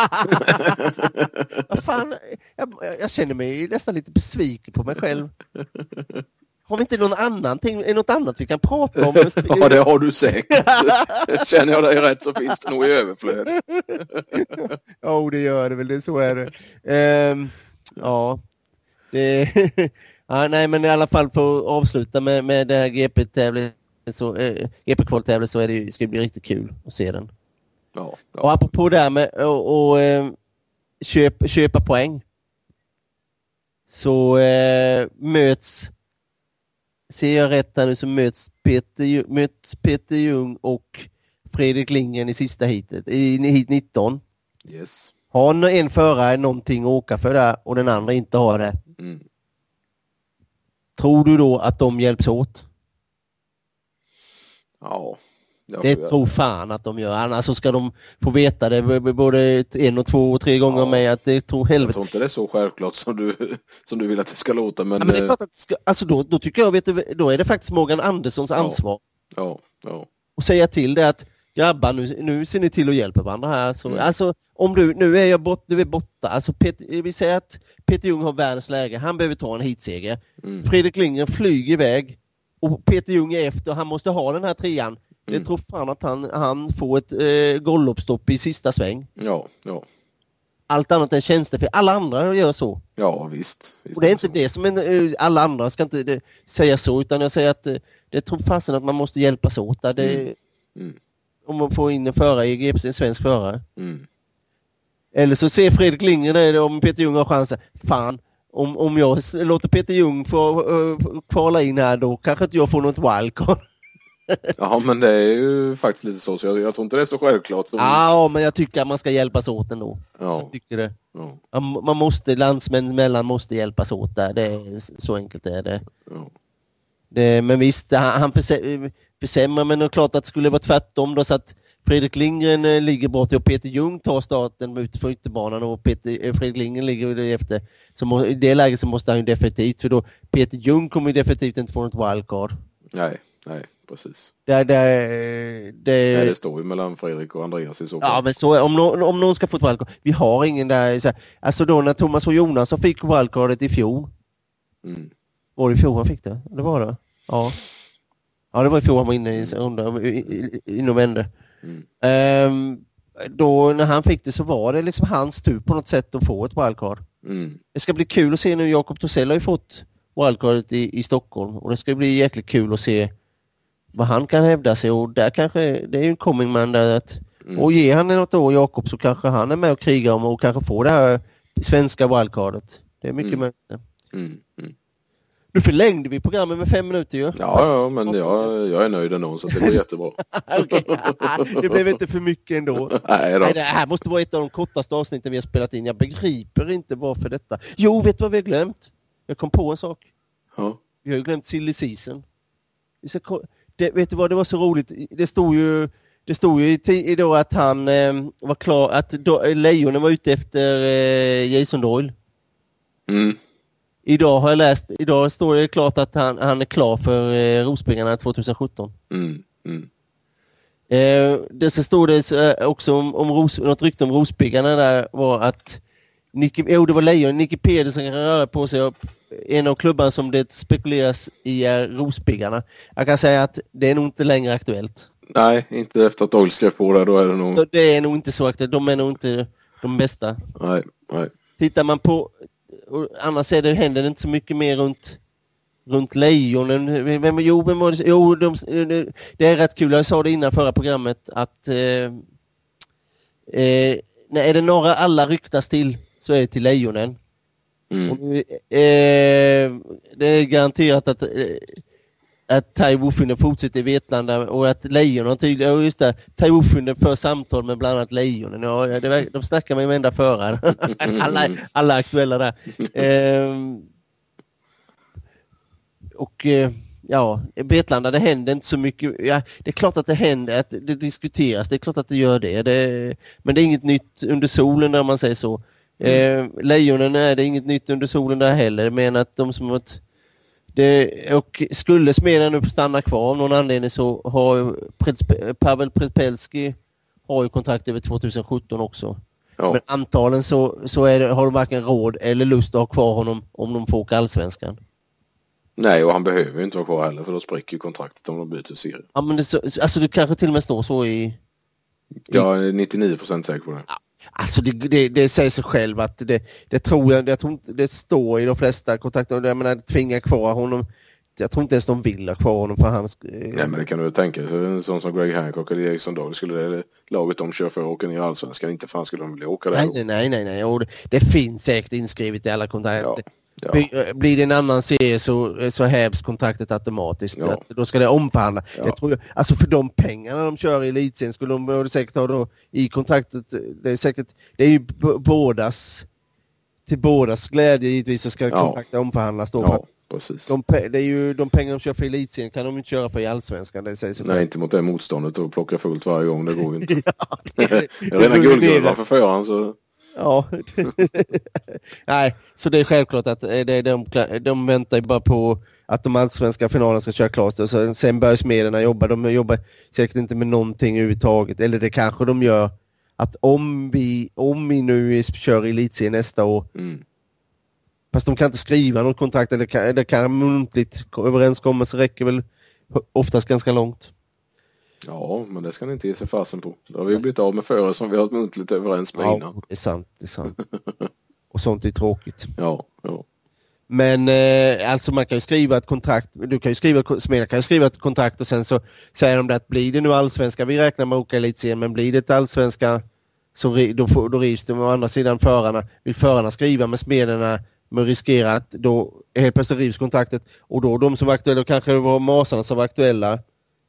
Fan, jag känner mig nästan lite besviken på mig själv. Har vi inte något annat vi kan prata om? Ja, det har du säkert. Känner jag dig rätt så finns det nog i överflöd. Ja, det gör det väl. Det, så är det. Nej, men i alla fall på att avsluta med det här GP-tävlingen. GP-kvaltävling så ska det bli riktigt kul att se den. Ja. Och apropå det här med att köpa poäng så ser jag rätt här nu så möts Peter Jung och Fredrik Lindgren i sista hitet i hit 19. Yes. Har en förare någonting att åka för där och den andra inte har det. Tror du då att de hjälps åt? Ja. Det tror fan att de gör. Annars så ska de få veta det både 1, 2 och 3 gånger med att det tror helvete. Jag tror inte det är så självklart som du vill att det ska låta. Men det är klart att då tycker jag, då är det faktiskt Morgan Anderssons ansvar. Ja. Och säga till det att grabbar, nu ser ni till att hjälpa varandra här. Så, alltså, om nu är jag borta. Alltså, vi säger att Peter Jung har världens läge. Han behöver ta en hitseger. Fredrik Lindgren flyger iväg. Och Peter Jung är efter. Han måste ha den här 3:an. Jag tror fan att han får ett golvloppsstopp i sista sväng. Ja. Allt annat än tjänstefel. Alla andra gör så. Ja, visst och det är inte det som alla andra ska inte säga så. Utan jag säger att det tror fasen att man måste hjälpas åt. Där om man får in en förare i GP, en svensk förare. Eller så ser Fredrik Lindgren det om Peter Jung har chansen. Fan, om jag låter Peter Jung få kvala in här då kanske inte jag får något wildcard. Ja, men det är ju faktiskt lite så jag tror inte det är så självklart. Ja, men jag tycker att man ska hjälpas åt ändå. Ja. Jag tycker det. Ja. Man måste, landsmän mellan måste hjälpas åt där. Det är, så enkelt är det. Ja. Men visst, han försämrar, men det är klart att det skulle vara tvärtom då, så att Fredrik Lindgren ligger bra till och Peter Ljung tar starten utifrån ytterbanan och Fredrik Lindgren ligger efter. Så i det läget så måste han ju definitivt, för då Peter Ljung kommer ju definitivt inte få något wildcard. Nej, precis. Det står ju mellan Fredrik och Andreas i så fall. Ja, men så om någon ska få ett wildcard. Vi har ingen där, så här, alltså då när Thomas och Jonas fick wildcardet i fjol. Var det i fjol han fick det? Det var det? Ja. Ja, det var i fjol han var inne i november. Då när han fick det så var det liksom hans tur på något sätt att få ett wildcard. Det ska bli kul att se nu. Jakob Thorssell har ju fått wildcardet i Stockholm, och det ska bli jäkligt kul att se vad han kan hävda sig, och där kanske det är ju en coming man där att, och ger han något år Jakob, så kanske han är med och krigar om och kanske får det här svenska wildcardet. Det är mycket möjligt. Nu förlängde vi programmet med 5 minuter ju. Ja, men jag är nöjd ändå, så det går jättebra. Okay. Det blev inte för mycket ändå. Nej, det här måste vara ett av de kortaste avsnitten vi har spelat in. Jag begriper inte varför detta. Jo, vet du vad vi har glömt? Jag kom på en sak. Ja. Vi har ju glömt silly season. Vet du vad, det var så roligt. Det stod ju idag att han var klar, att Lejonen var ute efter Jason Doyle. Idag har jag läst, idag står det klart att han är klar för Rospiggarna 2017. Det så stod det också om något rykte om Rospiggarna där var att det var Lejon, Nicky Pedersen kan röra på sig, en av klubbarna som det spekuleras i är Rospiggarna. Jag kan säga att det är nog inte längre aktuellt. Nej, inte efter att Doyle skrev på det, då är det nog... Så det är nog inte så aktuellt, de är nog inte de bästa. Nej. Tittar man på, annars händer det inte så mycket mer runt Lejonen. Det är rätt kul, jag sa det innan förra programmet att är det några alla ryktas till så är det till Lejonen. Det är garanterat att Tai Woffinden fortsätter i Vetlanda, och att Lejonen tydligen, just det, Tai Woffinden för samtal med bland annat Lejonen. Ja, de snackar med varenda förare. alla aktuella där. Vetlanda, det händer inte så mycket. Ja, det är klart att det händer, att det diskuteras. Det är klart att det gör det. Men det är inget nytt under solen, när man säger så. Lejonen är det inget nytt under solen där heller. Men att de som och skulle Smeden nu få stanna kvar av någon anledning, så har Pavel Prepelski har ju kontrakt över 2017 också. Ja. Men antalen så har de varken råd eller lust att ha kvar honom om de får åka allsvenskan. Nej, och han behöver ju inte vara kvar heller, för då spricker ju kontraktet om de byter serie. Ja, men det kanske till och med står så i... Jag är 99% säker på det. Ja. Alltså det säger sig själv att det tror jag inte det står i de flesta kontrakter. Jag menar, tvinga kvar honom. Jag tror inte ens de vill ha kvar honom för hans... Nej, men det kan du tänka sig. En sån som Greg Hancock eller Eriksson Dahl, skulle det laget de kör för att åka ner i allsvenskan, inte fan skulle de vilja åka där. Nej. Och det finns säkert inskrivet i alla kontrakter. Ja. Blir det en annan serie så hävs kontraktet automatiskt. Ja. Då ska det omförhandla. Ja. Jag tror, alltså för de pengarna de kör i elitserien skulle de säkert ha då i kontraktet. Det är ju till bådas glädje givetvis, så ska kontraktet omförhandlas då. Ja, precis. Det är ju de pengar de kör för elitserien kan de inte köra för i allsvenskan. Det säger sig. Nej, inte mot det motståndet och plocka fullt varje gång, det går ju inte. Jag är redan guldgruvan för föraren, så... Ja, nej, så det är självklart att de väntar ju bara på att de allsvenska finalerna ska köra klart, och sen börjar Smederna jobba. De jobbar säkert inte med någonting överhuvudtaget, eller det kanske de gör, att om vi nu kör elitserien nästa år, fast de kan inte skriva något kontrakt, eller det kan muntligt överenskommelse räcker väl oftast ganska långt. Ja, men det ska ni inte ge sig fasen på. Då har vi blivit av med förare som vi har muntligt överens med innan. Ja, det är sant. Och sånt är tråkigt. Ja. Men alltså man kan ju skriva ett kontrakt. Smedja kan ju skriva ett kontrakt, och sen så säger de att blir det nu allsvenska, vi räknar med att åka elitserien, men blir det ett allsvenska så då rivs det. Å andra sidan vill förarna skriva med Smederna, men riskerar att då helt plötsligt rivs kontraktet, och då de som var aktuella, kanske det var Masarna som var aktuella,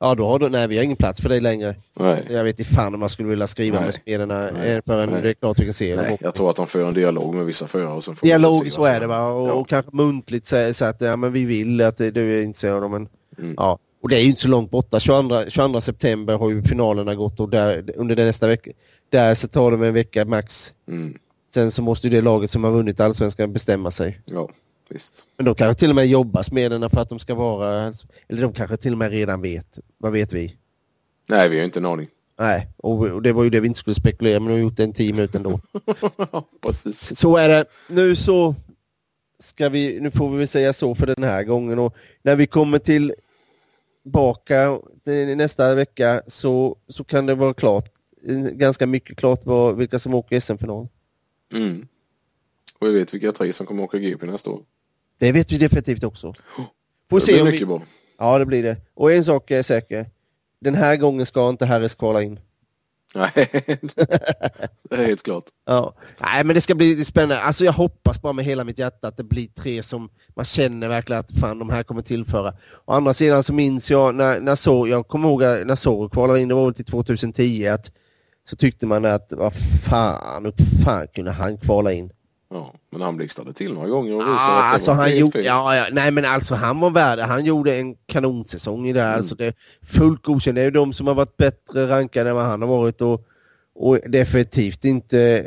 Ja, då har du, nej, vi har ingen plats för dig längre. Nej. Jag vet inte fan om man skulle vilja skriva med spelarna förrän det är klart vi kan se dem. Jag tror att de för en dialog med vissa förare. Och sen får dialog, så är det, va? Och kanske muntligt så att ja, men vi vill att du är intresserad av, men ja. Och det är ju inte så långt borta. 22 september har ju finalerna gått, och där, under den nästa vecka där så tar de en vecka max. Sen så måste ju det laget som har vunnit Allsvenskan bestämma sig. Ja, visst. Men de kanske till och med jobbas med den för att de ska vara, eller de kanske till och med redan vet. Vad vet vi? Nej, vi har inte en aning. Nej, och det var ju det vi inte skulle spekulera, men de har gjort det en 10 minuter ändå. Precis. Så är det. Nu så nu får vi väl säga så för den här gången, och när vi kommer tillbaka nästa vecka så kan det vara klart, ganska mycket klart vilka som åker SM-final. Och vi vet vilka 3 som kommer åka GP nästa år. Det vet vi definitivt också. Får det blir mycket bra. Ja, det blir det. Och en sak är säker. Den här gången ska inte Harris kvala in. Nej, det är helt klart. Ja. Nej, men det ska bli spännande. Alltså jag hoppas bara med hela mitt hjärta att det blir 3 som man känner verkligen att fan, de här kommer tillföra. Å andra sidan så minns jag jag kommer ihåg när Zorro kvalade in, det var till 2010, så tyckte man att vad fan kunde han kvala in. Ja, men han blixtrade till några gånger och nej, men alltså han var värd. Han gjorde en kanonsäsong i det här. Alltså det är fullt godkänt. Det är ju de som har varit bättre rankade än vad han har varit, och definitivt inte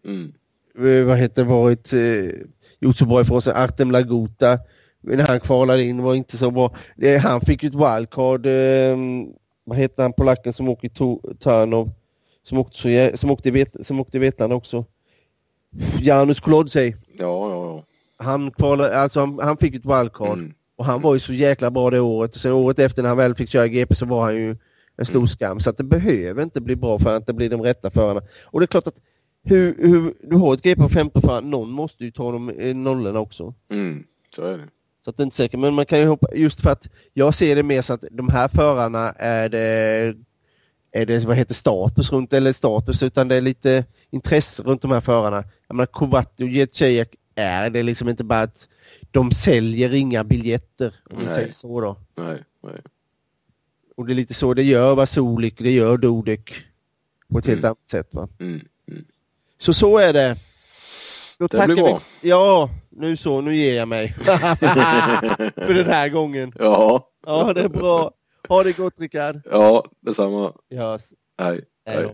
gjort så bra ifrån sig. Artem Lagota, när han kvalade in, var inte så bra. Han fick ju ett wildcard. Vad heter han, polacken som åker i Tarnov, som åkte i Vietnam också. Janusz Kolodzej. Ja. Han fick ett wildcard. Och han var ju så jäkla bra det året. Och sen året efter, när han väl fick köra GP, så var han ju en stor skam. Så att det behöver inte bli bra för att det blir de rätta förarna. Och det är klart att hur du har ett GP på 15 förare, någon måste ju ta de nollorna också. Så är det. Så att det är inte säkert. Men man kan ju hoppa, just för att jag ser det mer så att de här förarna är det vad heter status runt, eller status, utan det är lite intresse runt de här förarna. Jag menar, Kovato och Jędrzejek är det liksom inte bara att de säljer inga biljetter, om vi säger så då. Nej. Och det är lite så det gör Vasulik, det gör Dudek på ett helt annat sätt, va? Så är det. Då det blir bra. Ja, nu ger jag mig. För den här gången. Ja, det är bra. Ha det gott, Rickard. Ja, detsamma. Vi hörs. Hej.